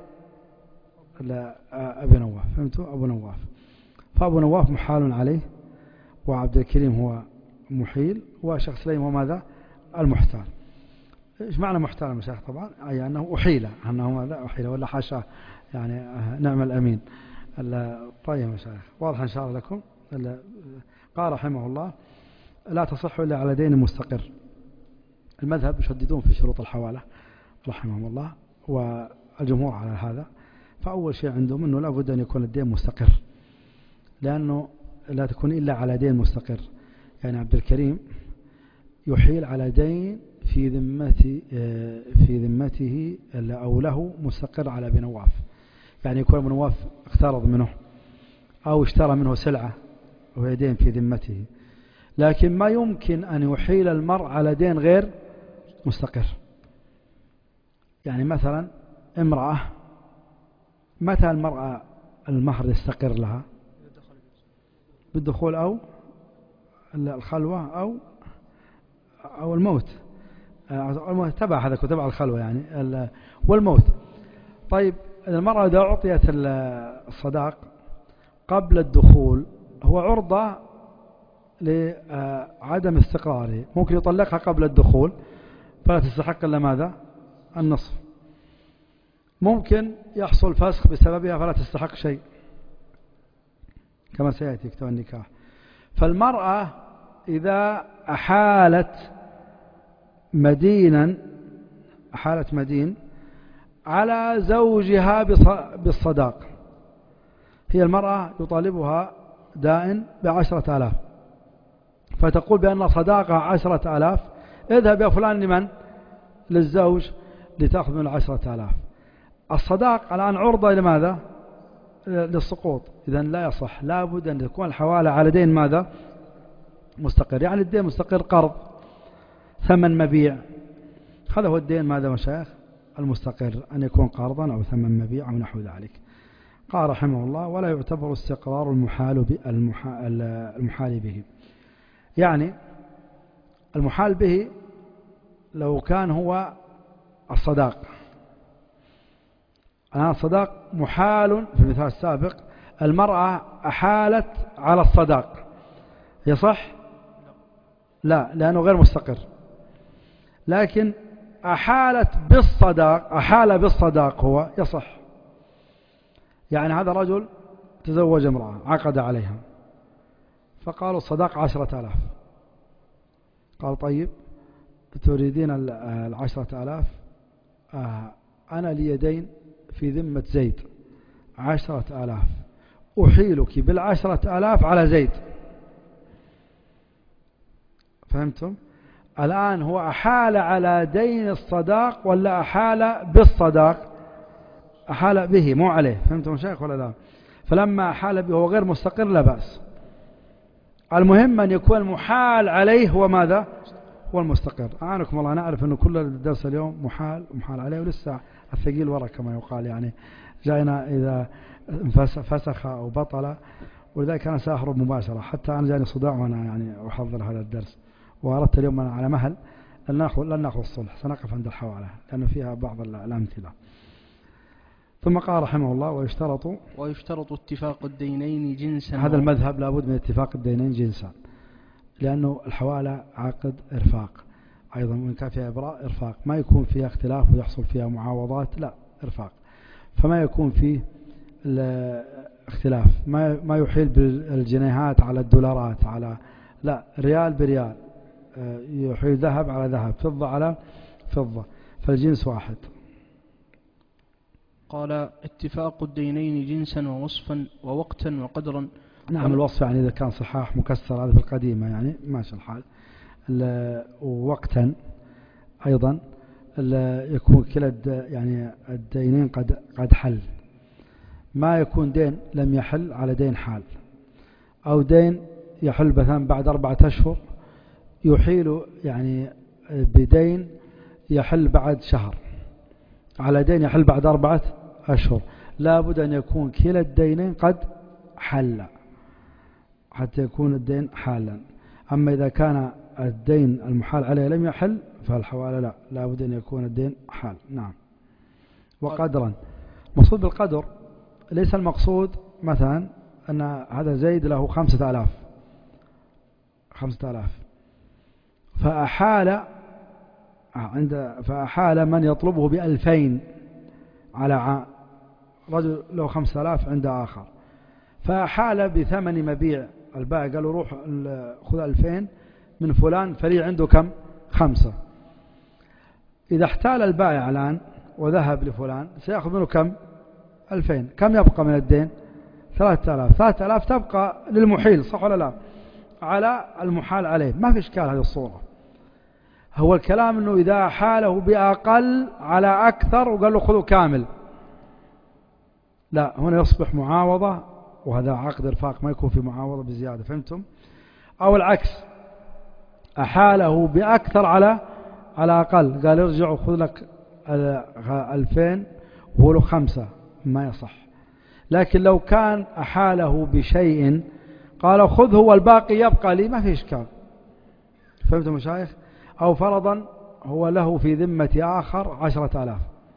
أبي نواف. فهمتوا؟ أبو نواف. فأبو نواف محال عليه، وعبد الكريم هو محيل، وشخص لين هو ماذا؟ المحتال. إيش معنى محتال المشايخ؟ طبعا أي أنه أحيل، أنه ماذا؟ أحيل ولا حاشا، يعني نعم الأمين. طيب مشايخ واضح إن شاء الله لكم. قال رحمه الله: لا تصح إلا على دين مستقر. المذهب يشددون في شروط الحوالة رحمه الله، والجمهور على هذا. فأول شيء عندهم أنه لا بد أن يكون الدين مستقر، لأنه لا تكون إلا على دين مستقر. يعني عبد الكريم يحيل على دين في ذمته أو له مستقر على أبي نواف، يعني يكون أبو نواف اقترض منه أو اشترى منه سلعة وهي دين في ذمته. لكن ما يمكن أن يحيل المرء على دين غير مستقر. يعني مثلا امرأة، متى المرأة المهر يستقر لها؟ بالدخول أو الخلوة أو الموت. الموت تبع هذا تبع الخلوة يعني والموت. طيب المرأة إذا أعطيت الصداق قبل الدخول هو عرضة لعدم استقراره، ممكن يطلقها قبل الدخول فلا تستحق إلا ماذا؟ النصف. ممكن يحصل فسخ بسببها فلا تستحق شيء كما سيأتي كتاب النكاح. فالمرأة إذا أحالت مدين على زوجها بالصداق، هي المرأة يطالبها دائن ب10,000، فتقول بأن صداقها 10,000، اذهب يا فلان لمن؟ للزوج لتأخذ من 10,000. الصداق الآن عرضة لماذا؟ للسقوط. إذن لا يصح، لا بد أن تكون الحوالة على دين ماذا؟ مستقر. يعني الدين مستقر قرض، ثمن مبيع، هذا هو الدين ماذا مشايخ؟ المستقر، أن يكون قرضا أو ثمن مبيع أو نحو ذلك. قال رحمه الله: ولا يعتبر استقرار المحال به. يعني المحال به لو كان هو الصداق، الصداق محال في المثال السابق المرأة أحالت على الصداق يصح؟ لا، لأنه غير مستقر. لكن أحال بالصداق هو يصح. يعني هذا رجل تزوج امرأة عقد عليها، فقالوا الصداق 10,000. قال طيب تريدين 10,000؟ أنا لي دين في ذمة زيد 10,000، أحيلك 10,000 على زيد. فهمتم؟ الآن هو أحال على دين الصداق ولا أحال بالصداق؟ أحال به مو عليه. فهمتم شيخ ولا لا؟ فلما أحال به هو غير مستقر لا بأس. المهم أن يكون المحال عليه هو ماذا؟ هو المستقر. أعانكم الله، نعرف أنه كل الدرس اليوم محال ومحال عليه، ولسه الثقيل ورا كما يقال، يعني جاينا إذا فسخ أو بطل، ولذلك أنا سأهرب مباشرة. حتى أنا جاني صداع وأنا يعني أحضر هذا الدرس، وأردت اليوم أنا على مهل لن نأخذ الصلح، سنقف عند الحوالة لأنه فيها بعض الأمثلة. ثم قال رحمه الله ويشترط اتفاق الدينين جنسا. هذا المذهب لابد من اتفاق الدينين جنسا، لأنه الحوالة عقد إرفاق أيضا، وإن كان فيها إبراء إرفاق، ما يكون فيها اختلاف ويحصل فيها معاوضات، لا إرفاق. فما يكون فيه اختلاف، ما يحيل بالجنيهات على الدولارات، على لا، ريال بريال، يحيل ذهب على ذهب، فضة على فضة، فالجنس واحد. قال اتفاق الدينين جنسا ووصفا ووقتا وقدرا. نعم، الوصف يعني إذا كان صحاح مكسر هذا في القديمة يعني ماشي الحال. ووقتا أيضا يكون كلا يعني الدينين قد حل، ما يكون دين لم يحل على دين حال، أو دين يحل مثلا بعد 4 أشهر يحيل يعني بدين يحل بعد شهر على دين يحل بعد 4 أشهر. لا بد أن يكون كلا الدينين قد حل حتى يكون الدين حالا. أما إذا كان الدين المحال عليه لم يحل فالحوالة لا بد أن يكون الدين حال. نعم. وقدرا، مقصود بالقدر ليس المقصود مثلا أن هذا زيد له 5,000 فأحال من يطلبه ب2,000 على رجل له 5,000 عند آخر، فأحال بثمن مبيع. البائع قال له روح خذ 2,000 من فلان فلي عنده كم؟ 5. إذا احتال البائع الآن وذهب لفلان سيأخذ منه كم؟ 2,000. كم يبقى من الدين؟ 3,000. 3,000 تبقى للمحيل، صح ولا لا؟ على المحال عليه، ما في إشكال هذه الصورة. هو الكلام أنه إذا حاله بأقل على أكثر وقال له خذوا كامل، لا، هنا يصبح معاوضة، وهذا عقد إرفاق، ما يكون في معاوضة بزيادة. فهمتم؟ أو العكس، أحاله بأكثر على أقل، قال ارجع وخذ لك 2,000 وهو له 5، ما يصح. لكن لو كان أحاله بشيء قال خذه والباقي يبقى لي، ما في إشكال. فهمتم مشايخ؟ أو فرضا هو له في ذمة آخر 10,000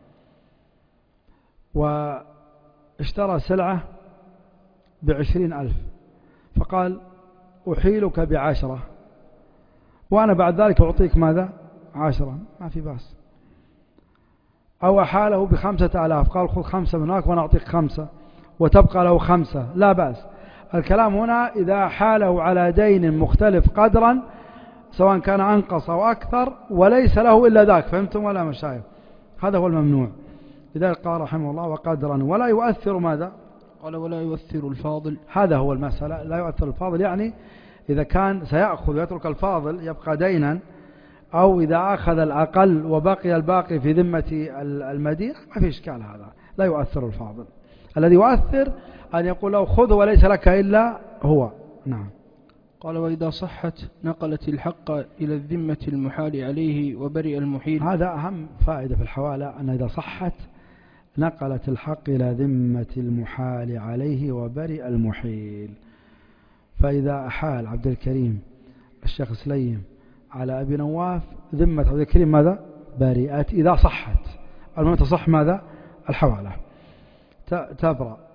واشترى سلعة ب20,000، فقال أحيلك ب10 وأنا بعد ذلك أعطيك ماذا؟ 10، ما في بأس. أو أحاله ب5,000، قال خذ 5 من هناك وأنا أعطيك 5 وتبقى له 5، لا بأس. الكلام هنا إذا حاله على دين مختلف قدرا، سواء كان أنقص أو أكثر، وليس له إلا ذاك. فهمتم ولا مشايخ؟ هذا هو الممنوع. لذلك قال رحمه الله وقدرا ولا يؤثر ماذا؟ قال ولا يؤثر الفاضل. هذا هو المسألة، لا يؤثر الفاضل، يعني إذا كان سيأخذ ويترك الفاضل يبقى دينا، أو إذا أخذ الأقل وبقي الباقي في ذمة المدين، ما في إشكال، هذا لا يؤثر الفاضل. الذي يؤثر أن يقول له خذ وليس لك إلا هو. نعم. قال وإذا صحت نقلت الحق إلى الذمة المحال عليه وبرئ المحيل. هذا أهم فائدة في الحوالة، أن إذا صحت نقلت الحق إلى ذمة المحال عليه وبرئ المحيل. فإذا أحال عبد الكريم الشيخ سليم على أبي نواف، ذمة عبد الكريم ماذا؟ برئت. إذا صحت، المهم تصح ماذا؟ الحوالة، تبرأ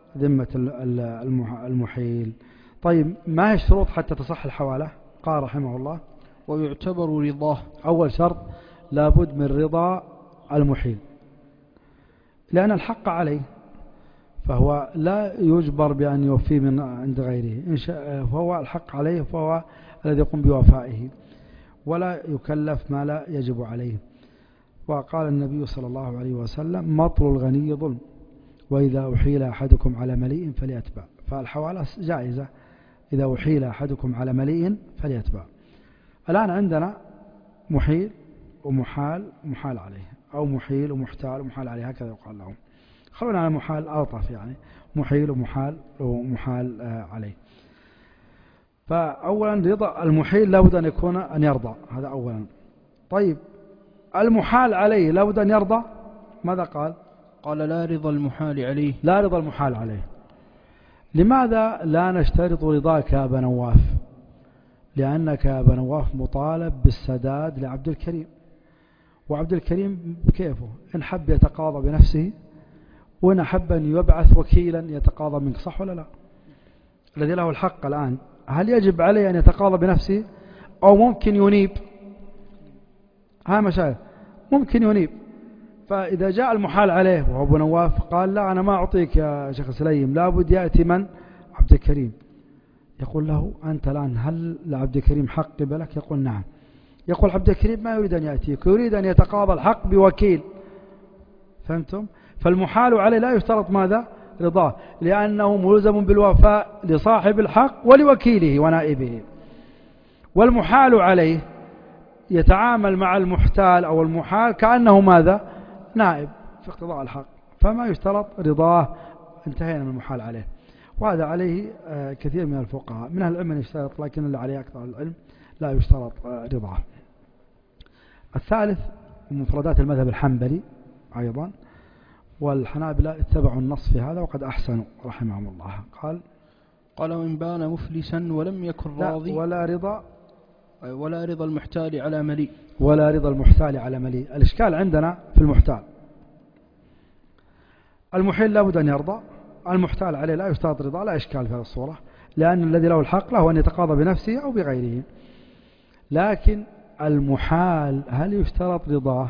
ذمة المحيل. طيب ما هي الشروط حتى تصح الحوالة؟ قال رحمه الله ويعتبر رضاه. أول شرط لابد من رضا المحيل، لأن الحق عليه، فهو لا يجبر بأن يوفيه من عند غيره، إن شاء فهو الحق عليه، فهو الذي يقوم بوفائه، ولا يكلف ما لا يجب عليه. وقال النبي صلى الله عليه وسلم مطل الغني ظلم، وإذا أحيل أحدكم على مليء فليتبع. فالحوالة جائزة إذا أحيل أحدكم على مليء فليتبع. الآن عندنا محيل ومحال عليه، أو محيل ومحتال ومحال عليه، هكذا يقال لهم. خلونا على محال ألطف، يعني محيل ومحال عليه. فأولا رضا المحيل لابد أن يكون أن يرضى، هذا أولا. طيب المحال عليه لابد أن يرضى، ماذا قال؟ قال لا رضا المحال عليه. لا رضا المحال عليه. لماذا لا نشترط رضاك يا أبا نواف؟ لأنك يا أبا نواف مطالب بالسداد لعبد الكريم، وعبد الكريم كيفه، إن حب يتقاضى بنفسه، وإن حب أن يبعث وكيلا يتقاضى منك، صح ولا لا؟ الذي له الحق الآن هل يجب عليه أن يتقاضى بنفسه أو ممكن ينيب؟ ها مشايخ، ممكن ينيب. فإذا جاء المحال عليه وهو أبو نواف قال لا أنا ما أعطيك يا شيخ سليم، لابد يأتي من؟ عبد الكريم. يقول له أنت الآن هل لعبد الكريم حق قبلك؟ يقول نعم. يقول عبد الكريم ما يريد أن يأتيك، يريد أن يتقاضى الحق بوكيل. فهمتم؟ فالمحال عليه لا يشترط ماذا؟ رضاه، لأنه ملزم بالوفاء لصاحب الحق ولوكيله ونائبه. والمحال عليه يتعامل مع المحتال أو المحال كأنه ماذا؟ نائب في اقتضاء الحق، فما يشترط رضاه. انتهينا من المحال عليه. وهذا عليه كثير من الفقهاء، من أهل العلم يشترط، لكن اللي عليه أكثر العلم لا يشترط رضاه. الثالث مفردات المذهب الحنبلي أيضا، والحنابلة اتبعوا النص في هذا وقد أحسنوا رحمهم الله. قال وإن بان مفلسا ولم يكن راضي ولا رضا المحتال على مليء. ولا رضا المحتال على مليء. الإشكال عندنا في المحتال، المحيل لابد أن يرضى، المحتال عليه لا يشترط رضا، لا إشكال في هذه الصورة، لأن الذي له الحق له أن يتقاضى بنفسه أو بغيره. لكن المحال هل يشترط رضاه؟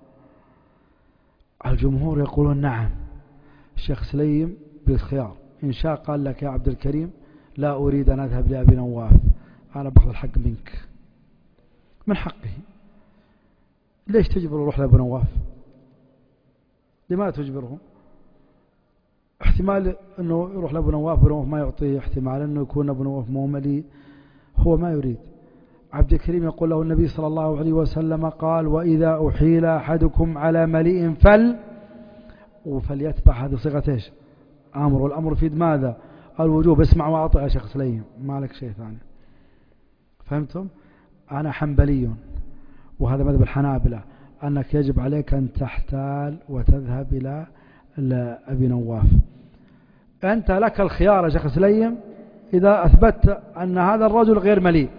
الجمهور يقولون نعم. الشيخ سليم بالخيار، إن شاء قال لك يا عبد الكريم لا أريد أن أذهب لأبي نواف، أنا بأخذ الحق منك، من حقه. ليش تجبر يروح لأبي نواف؟ لماذا تجبره؟ احتمال أنه يروح لأبو نواف، أبو نواف ما يعطيه، احتمال أنه يكون أبو نواف مؤملي، هو ما يريد. عبد الكريم يقول له النبي صلى الله عليه وسلم قال وإذا أحيل أحدكم على مليء فليتبع. هذه صيغة ايش؟ أمر، والأمر يفيد ماذا؟ الوجوب. اسمع وأطع يا شيخ سليم، ما لك شيء ثاني. فهمتم؟ أنا حنبلي وهذا مذهب الحنابلة، أنك يجب عليك أن تحتال وتذهب إلى أبي نواف. أنت لك الخيار يا شيخ سليم إذا أثبت أن هذا الرجل غير مليء،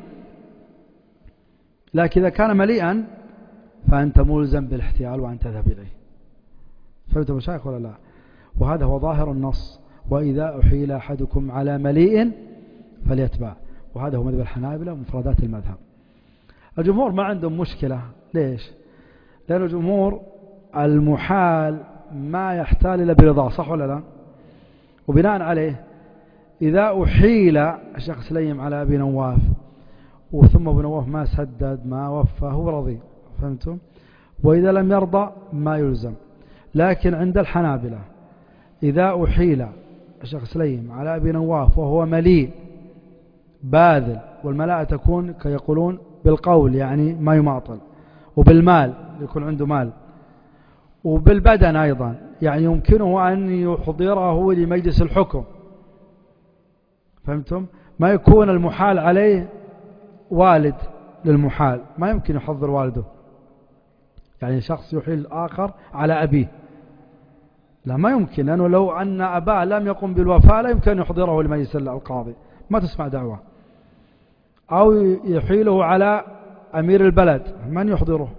لكن إذا كان مليئا فأنت ملزم بالاحتيال وأن تذهب إليه. فهمتم مشايخ ولا لا؟ وهذا هو ظاهر النص، وإذا أحيل أحدكم على مليء فليتبع. وهذا هو مذهب الحنابلة ومفردات المذهب. الجمهور ما عندهم مشكلة. ليش؟ لأن الجمهور المحال ما يحتال إلا برضاه، صح ولا لا؟ وبناء عليه إذا أحيل الشيخ سليم على أبي نواف وثم أبو نواف ما سدد ما وفى، هو رضي. فهمتم؟ وإذا لم يرضى ما يلزم. لكن عند الحنابلة إذا أحيل الشيخ سليم على أبي نواف وهو مليء باذل، والملاءة تكون كيقولون بالقول يعني ما يماطل، وبالمال يكون عنده مال، وبالبدن أيضا يعني يمكنه أن يحضره لمجلس الحكم. فهمتم؟ ما يكون المحال عليه والد للمحال، ما يمكن يحضر والده، يعني شخص يحيل آخر على أبيه، لا ما يمكن، لأنه لو أن أباه لم يقم بالوفاء لا يمكن يحضره لمجلس القاضي، ما تسمع دعوة. أو يحيله على أمير البلد، من يحضره؟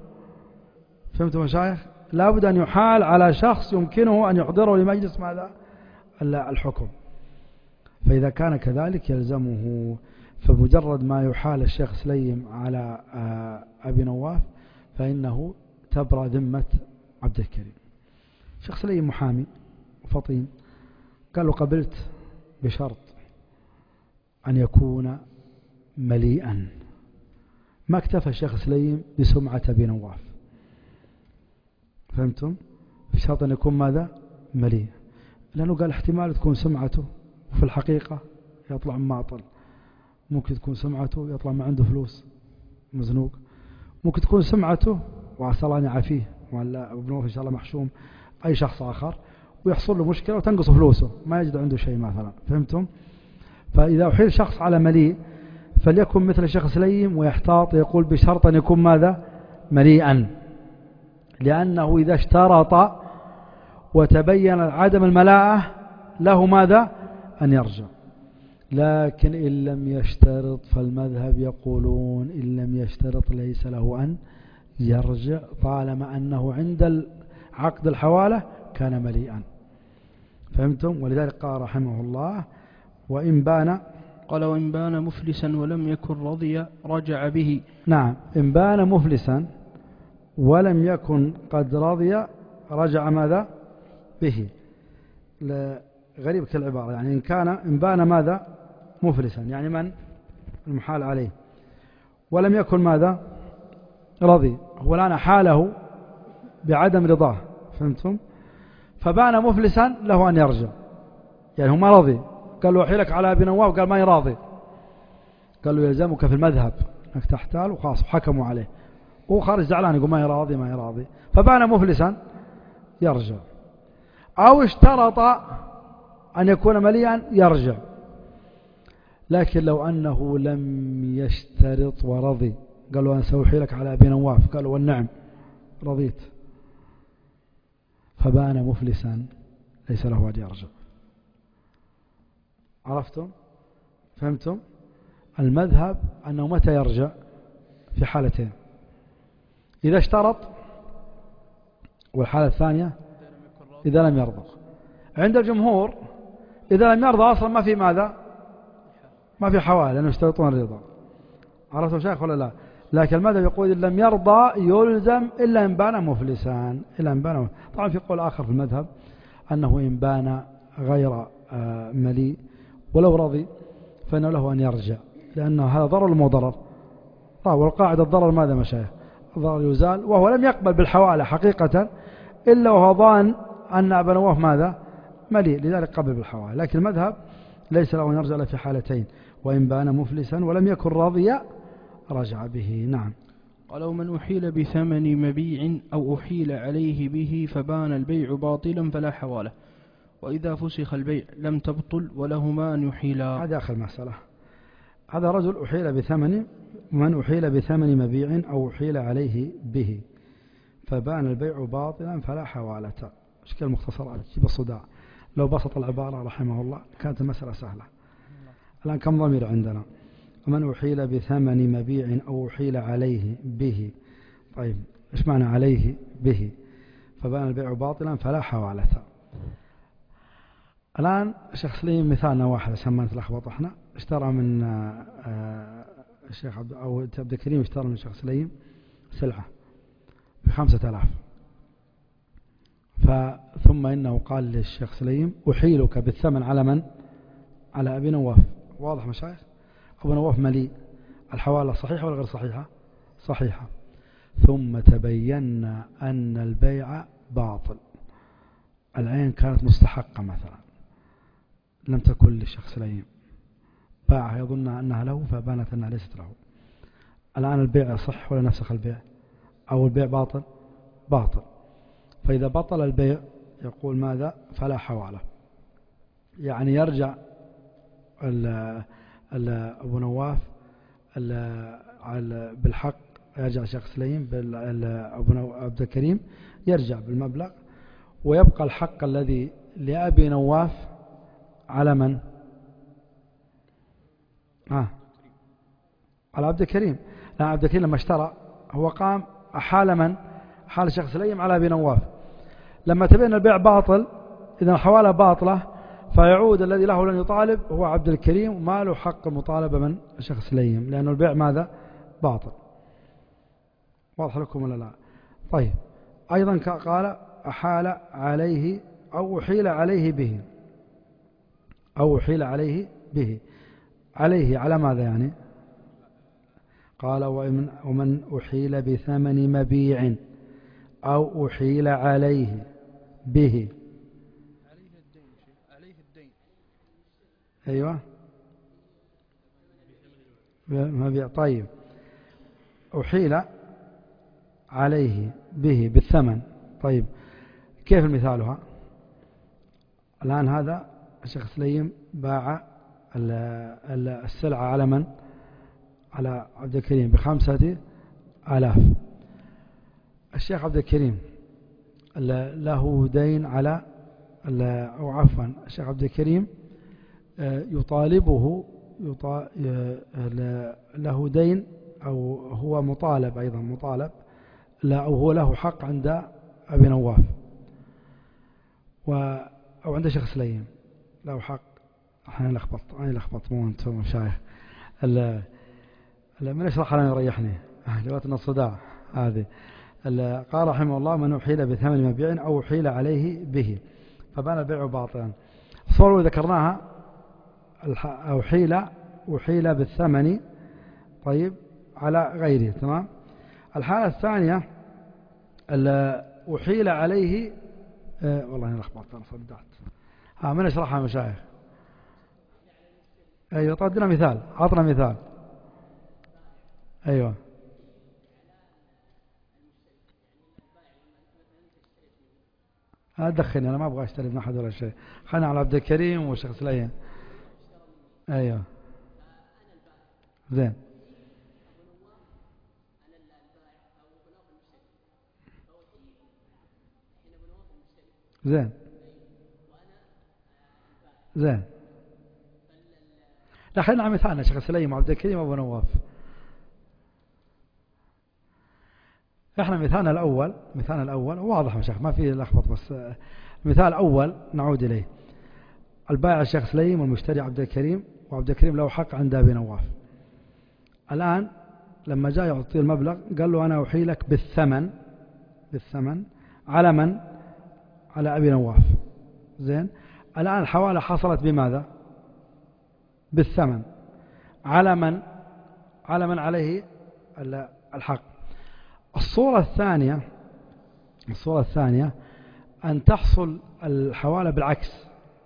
فهمتم مشايخ؟ لا بد أن يحال على شخص يمكنه أن يحضره لمجلس ماذا؟ الحكم. فإذا كان كذلك يلزمه، فمجرد ما يحال الشيخ سليم على أبي نواف فإنه تبرأ ذمة عبد الكريم. الشيخ سليم محامي فطين، قال له قبلت بشرط أن يكون مليئا. ما اكتفى الشيخ سليم بسمعة أبي نواف، فهمتم؟ بشرط أن يكون ماذا؟ مليء، لأنه قال احتمال تكون سمعته وفي الحقيقة يطلع معطل، ممكن تكون سمعته يطلع ما عنده فلوس مزنوق، ممكن تكون سمعته وعسى الله أن يعافيه ولا ابن نواف إن شاء الله محشوم أي شخص آخر ويحصل له مشكلة وتنقص فلوسه ما يجد عنده شيء مثلا، فهمتم؟ فإذا أحيل شخص على مليء فليكن مثل الشيخ سليم ويحتاط يقول بشرط أن يكون ماذا؟ مليئا، لأنه إذا اشترط وتبين عدم الملاءة له ماذا؟ أن يرجع. لكن إن لم يشترط فالمذهب يقولون إن لم يشترط ليس له أن يرجع طالما أنه عند عقد الحوالة كان مليئا، فهمتم؟ ولذلك قال رحمه الله وإن بان، قال وإن بان مفلسا ولم يكن رضي رجع به. نعم، إن بان مفلسا ولم يكن قد رضي رجع ماذا؟ به. غريب كالعبارة، يعني إن بان ماذا؟ مفلسا، يعني من المحال عليه، ولم يكن ماذا؟ رضي، هو الآن حاله بعدم رضاه، فهمتم؟ فبان مفلسا له أن يرجع، يعني هو ما رضي، قال له أحيلك على أبي نواف قال ما يراضي، قال له يلزمك في المذهب أنك تحتال وخلاص وحكموا عليه، هو خارج زعلان يقول ما يراضي ما يراضي، فبان مفلسا يرجع. أو اشترط أن يكون مليئا يرجع، لكن لو أنه لم يشترط ورضي قال له أنا سأحيلك على أبي نواف قال له والنعم رضيت، فبان مفلسا ليس له أن يرجع. عرفتم؟ فهمتم؟ المذهب أنه متى يرجع؟ في حالتين، إذا اشترط، والحالة الثانية إذا لم يرضى. عند الجمهور إذا لم يرضى أصلا ما في ماذا؟ ما في حوالي، لأنه يشترطون الرضا. عرفتم شيخ ولا لا؟ لكن المذهب يقول إن لم يرضى يلزم إلا إن بان مفلسان، إلا إن بان. طبعا في قول آخر في المذهب أنه إن بان غير مليء ولو رضي فإنه له أن يرجع، لأنه هذا ضرر مو ضرر. والقاعدة الضرر ماذا مشايخ؟ الضرر يزال، وهو لم يقبل بالحوالة حقيقة إلا وهو ظان أن أبا نواف ماذا؟ مليء، لذلك قبل بالحوالة. لكن المذهب ليس له أن يرجع إلا في حالتين، وإن بان مفلسا ولم يكن راضي رجع به. نعم. ولو من أحيل بثمن مبيع أو أحيل عليه به فبان البيع باطلا فلا حوالة، وإذا فسخ البيع لم تبطل ولهما أن يحيلا. هذا آخر مسألة. هذا رجل أحيل بثمن، من أحيل بثمن مبيع أو أحيل عليه به فبان البيع باطلا فلا حوالة. اشكال مختصرات جيب الصداع، لو بسط العبارة رحمه الله كانت المسألة سهلة. الآن كم ضمير عندنا؟ ومن أحيل بثمن مبيع أو أحيل عليه به. طيب إيش معنى عليه به؟ فبان البيع باطلا فلا حوالة. الآن الشيخ سليم مثالنا واحد عشان ما نتلخبط احنا، اشترى من الشيخ عبد الكريم، اشترى من الشيخ سليم سلعة ب5,000، ثم إنه قال للشيخ سليم أحيلك بالثمن على من؟ على أبي نواف. واضح مشايخ؟ أبو نواف مليء، الحوالة صحيحة ولا غير صحيحة؟ صحيحة. ثم تبين أن البيع باطل، العين كانت مستحقة مثلا لم تكن للشيخ سليم، باعها يظن أنها له فبانت أنها ليست له. الآن البيع صح ولا نفسخ البيع؟ أو البيع باطل؟ باطل. فإذا بطل البيع يقول ماذا؟ فلا حوالة، يعني يرجع أبو نواف بالحق، يرجع الشيخ سليم أبو عبد الكريم يرجع بالمبلغ، ويبقى الحق الذي لأبي نواف على من؟ على عبد الكريم. لا، عبد الكريم لما اشترى هو قام أحال من؟ حال الشيخ سليم على أبي نواف. لما تبين البيع باطل، إذا الحوالة باطلة، فيعود الذي له لن يطالب هو عبد الكريم وما له حق المطالبة من الشيخ سليم، لأن البيع ماذا؟ باطل. واضح لكم ولا لا؟ طيب أيضا قال أحال عليه أو أحيل عليه به، أو أحيل عليه به، عليه على ماذا يعني؟ قال ومن أحيل بثمن مبيع أو أحيل عليه به. عليه الدين. أيوة مبيع. طيب أحيل عليه به بالثمن. طيب كيف مثالها؟ الآن هذا الشيخ سليم باع السلعة على من؟ على عبد الكريم ب5,000. الشيخ عبد الكريم له دين على، أو عفوا الشيخ عبد الكريم يطالبه له دين، أو هو مطالب أيضا مطالب، أو هو له حق عند أبي نواف أو عند شيخ سليم له حق. أنا لخبط مو أنتم مشايخ. من يشرح لنا يريحني جواتنا الصداع هذه. قال رحمه الله من أحيل بثمن مبيع أو أحيل عليه به فبان البيع باطلا. الصورة اللي ذكرناها أحيل بالثمن طيب على غيره، تمام. الحالة الثانية أحيل عليه والله أنا لخبطت أنا صدعت. من يشرحها مشايخ؟ أيوة طردنا مثال، عطنا مثال. أيوة أدخلني أنا ما أبغى أشتري من أحد ولا شيء، خلنا على عبد الكريم والشيخ سليم. أيوة زين زين زين. لا خلينا على مثالنا شيخ سليم وعبد الكريم وابو نواف. احنا مثالنا الأول واضح يا شيخ ما فيه لخبط، بس المثال الأول نعود إليه. البائع الشيخ سليم والمشتري عبد الكريم، وعبد الكريم له حق عند أبي نواف. الآن لما جاء يعطيه المبلغ قال له أنا أحيلك بالثمن على من؟ على أبي نواف. زين. الآن الحوالة حصلت بماذا؟ بالثمن على من؟ على من عليه الحق. الصورة الثانية أن تحصل الحوالة بالعكس.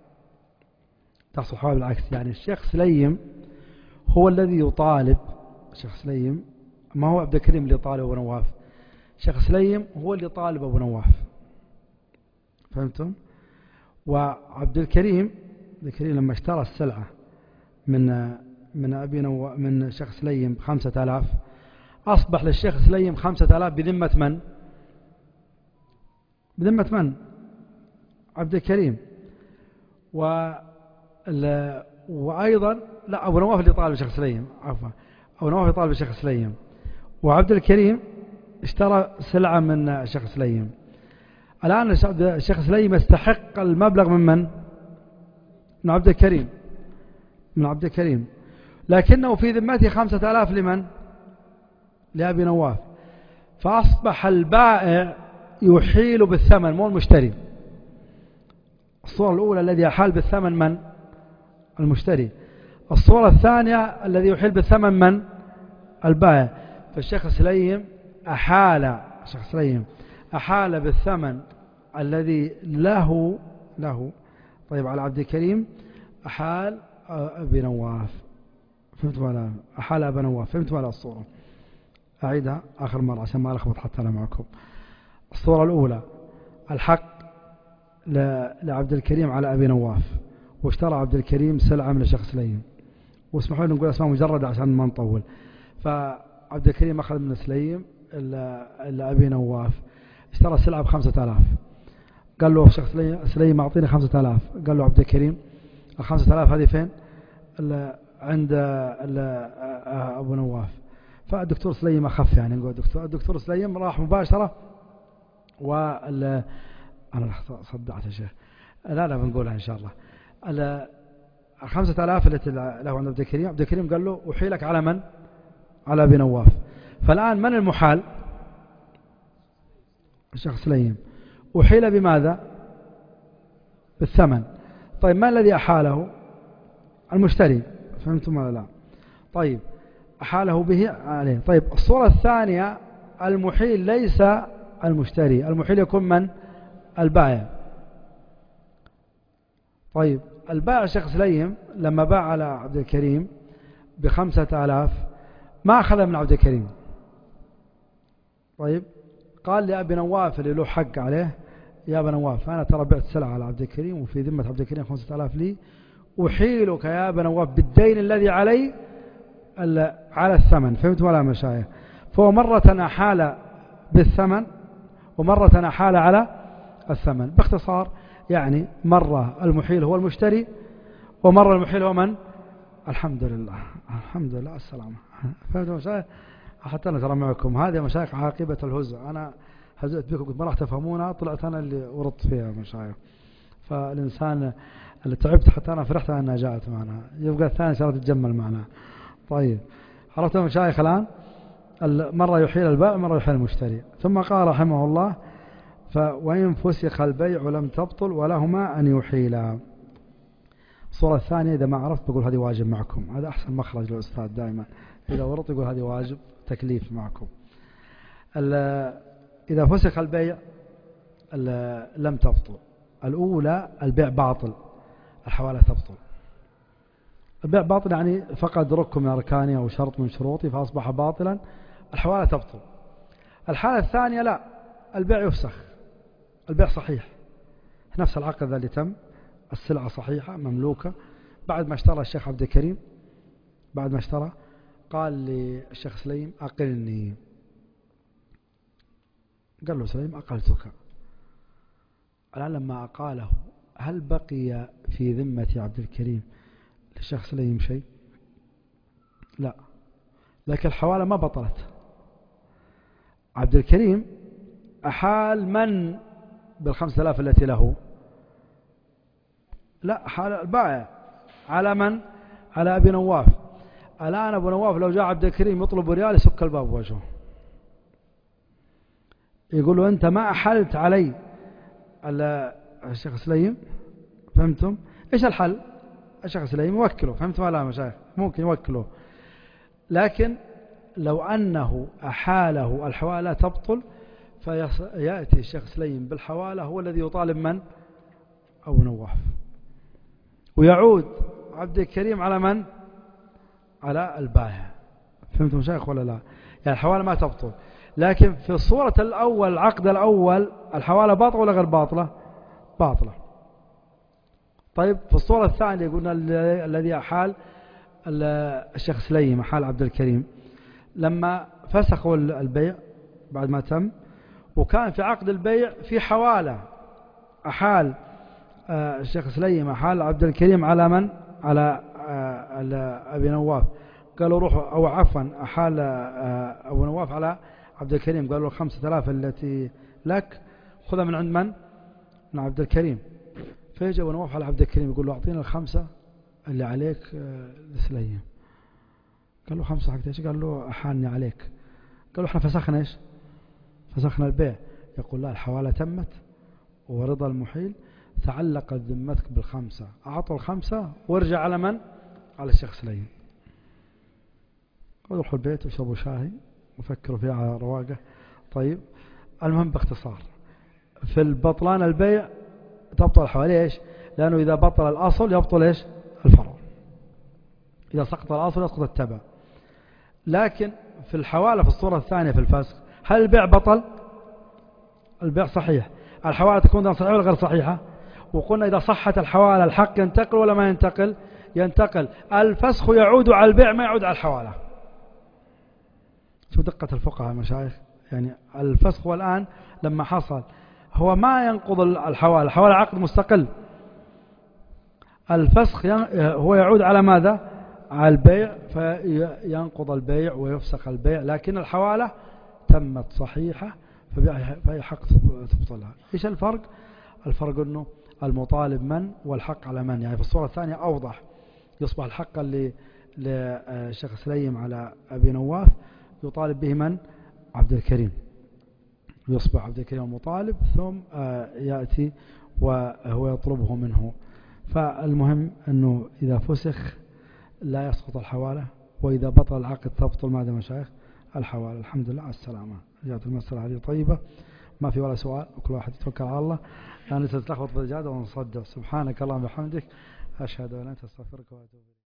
يعني الشيخ سليم هو الذي يطالب، الشيخ سليم ما هو عبد الكريم اللي يطالب أبو نواف، الشيخ سليم هو اللي يطالب أبو نواف. فهمتم؟ وعبد الكريم لما اشترى السلعة من الشيخ سليم ب5,000 أصبح للشيخ سليم 5,000 بذمة من؟ بذمة من؟ عبد الكريم. وأيضا لا أبو نواف اللي طالب الشيخ سليم، عفوا أبو نواف يطالب الشيخ سليم، وعبد الكريم اشترى سلعة من الشيخ سليم. الآن الشيخ سليم يستحق المبلغ من؟ من عبد الكريم، لكنه في ذمته 5,000 لمن؟ لأبي نواف. فأصبح البائع يحيل بالثمن مو المشتري. الصورة الأولى الذي يحال بالثمن من؟ المشتري. الصورة الثانية الذي يحيل بالثمن من؟ البائع. فالشيخ سليم أحال بالثمن الذي له طيب على عبد الكريم، أحال أبي نواف. فهمتوا على أحال أبي نواف؟ فهمتوا على الصورة؟ أعيدها آخر مرة عشان ما ألخبط حتى أنا معكم. الصورة الأولى الحق لعبد الكريم على أبي نواف، واشترى عبد الكريم سلعة من الشيخ سليم، واسمحوا لي نقول أسماء مجردة عشان ما نطول. فعبد الكريم أخذ من سليم إلا أبي نواف، اشترى سلعة ب5,000. قال له الشيخ سليم أعطيني 5,000. قال له عبد الكريم 5,000 هذه فين؟ عند أبو نواف. فالدكتور سليم أخف، يعني نقول الدكتور سليم راح مباشرة أنا صدعت يا شيخ. لا بنقولها إن شاء الله. 5000 التي له عند عبد الكريم قال له أحيلك على من؟ على أبي نواف. فالآن من المحال؟ الشيخ سليم. أحيل بماذا؟ بالثمن. طيب ما الذي أحاله؟ المشتري. فهمتم ولا لا؟ طيب أحاله به عليه. طيب الصورة الثانية المحيل ليس المشتري، المحيل يكون من؟ البائع. طيب البائع الشيخ سليم لما باع على عبد الكريم ب5000 ما أخذ من عبد الكريم. طيب قال لأبي نواف اللي له حق عليه يا أبا نواف أنا ترى بعت سلعة على عبد الكريم وفي ذمة عبد الكريم 5000 لي، أحيلك يا أبا نواف بالدين الذي علي على الثمن. فهمت ولا مشايخ؟ فهو مرة أحال بالثمن ومرة أحال على الثمن. باختصار يعني مرة المحيل هو المشتري ومرة المحيل هو من؟ الحمد لله الحمد لله السلامة. فهمت مشايخ؟ حتى أنا ترى معكم هذه مشايخ عاقبة الهزء. أنا هزأت بكم قلت ما راح تفهمونها، طلعت أنا اللي ورطت فيها مشايخ. فالإنسان اللي تعبت حتى أنا فرحت أنها جاءت معنا، يبقى الثاني صارت تتجمل معنا. طيب عرفت مشايخ الآن؟ مرة يحيل البائع مرة يحيل المشتري. ثم قال رحمه الله وإن فسخ البيع لم تبطل ولهما أن يحيلا. الصورة الثانية إذا ما عرفت بقول هذه واجب معكم، هذا أحسن مخرج للأستاذ دائما، إذا ورط يقول هذه واجب تكليف معكم. إذا فسخ البيع لم تبطل. الأولى البيع باطل، الحوالة تبطل. البيع باطل يعني فقد ركن من أركانه أو شرط من شروطه فأصبح باطلا، الحوالة تبطل. الحالة الثانية لا، البيع يفسخ، البيع صحيح، نفس العقد اللي تم، السلعة صحيحة مملوكة. بعد ما اشترى الشيخ عبد الكريم، بعد ما اشترى قال للشيخ سليم أقلني، قال له سليم أقلتك. الآن لما أقاله هل بقي في ذمة عبد الكريم للشيخ سليم شيء؟ لا، لكن الحوالة ما بطلت. عبد الكريم أحال من بال5000 التي له؟ لا، حال البائع على من؟ على أبي نواف. الآن أبو نواف لو جاء عبد الكريم يطلب ريال يسك الباب وجهه، يقول له أنت ما أحلت علي الشيخ سليم. فهمتم؟ إيش الحل؟ الشيخ سليم يوكله. فهمتم ولا مشايخ؟ ممكن يوكله، لكن لو أنه أحاله الحوالة تبطل، فيأتي الشيخ سليم بالحوالة هو الذي يطالب من؟ أبو نواف، ويعود عبد الكريم على من؟ على البائع. فهمتم مشايخ ولا لا؟ يعني الحوالة ما تبطل، لكن في الصورة الأول العقد الأول الحوالة باطلة ولا غير باطلة؟ باطلة. طيب في الصورة الثانية قلنا الذي أحال الشيخ سليم أحال عبد الكريم لما فسخوا البيع بعد ما تم، وكان في عقد البيع في حوالة، أحال الشيخ سليم أحال عبد الكريم على من؟ على أبي نواف. قالوا روحوا، أو عفوا أحال أبو نواف على عبد الكريم، قالوا 5000 التي لك خذها من عند من؟ من عبد الكريم. فيجي أبو نواف على عبد الكريم يقول له أعطينا 5 اللي عليك لسليم. قال له 5 حقت ايش؟ قال له أحالني عليك. قال له احنا فسخنا ايش؟ فسخنا البيع. يقول لا، الحوالة تمت ورضا المحيل، تعلقت ذمتك بال5، أعطوا 5 وارجع على من؟ على الشيخ سليم. وروحوا البيت وشربوا شاهي وفكروا فيها على رواقه. طيب المهم باختصار في البطلان البيع تبطل الحوالي ايش؟ لأنه إذا بطل الأصل يبطل ايش؟ الفرع. إذا سقط الأصل يسقط التبع. لكن في الحوالة في الصورة الثانية في الفسخ هل البيع بطل؟ البيع صحيح. الحوالة تكون صحيحة ولا غير صحيحة؟ وقلنا إذا صحت الحوالة الحق ينتقل ولا ما ينتقل؟ ينتقل. الفسخ يعود على البيع ما يعود على الحوالة. شو دقة الفقهاء مشايخ؟ يعني الفسخ والآن لما حصل هو ما ينقض الحوالة، الحوالة عقد مستقل. الفسخ هو يعود على ماذا؟ على البيع، فينقض البيع ويفسخ البيع، لكن الحوالة تمت صحيحة فهي حق تبطلها. إيش الفرق؟ الفرق أنه المطالب من والحق على من. يعني في الصورة الثانية أوضح، يصبح الحق اللي للشيخ سليم على أبي نواف يطالب به من؟ عبد الكريم، يصبح عبد الكريم المطالب ثم يأتي وهو يطلبه منه. فالمهم أنه إذا فسخ لا يسقط الحوالة، وإذا بطل العقد تبطل ماذا مشايخ؟ الحوالة. الحمد لله على السلامة. جاءت المسألة هذه طيبة، ما في ولا سؤال، وكل واحد يتوكل على الله. أنا ستلخبط بالجادة ونصدق. سبحانك اللهم وبحمدك، أشهد أن لا إله إلا أنت، أستغفرك وأتوب إليك.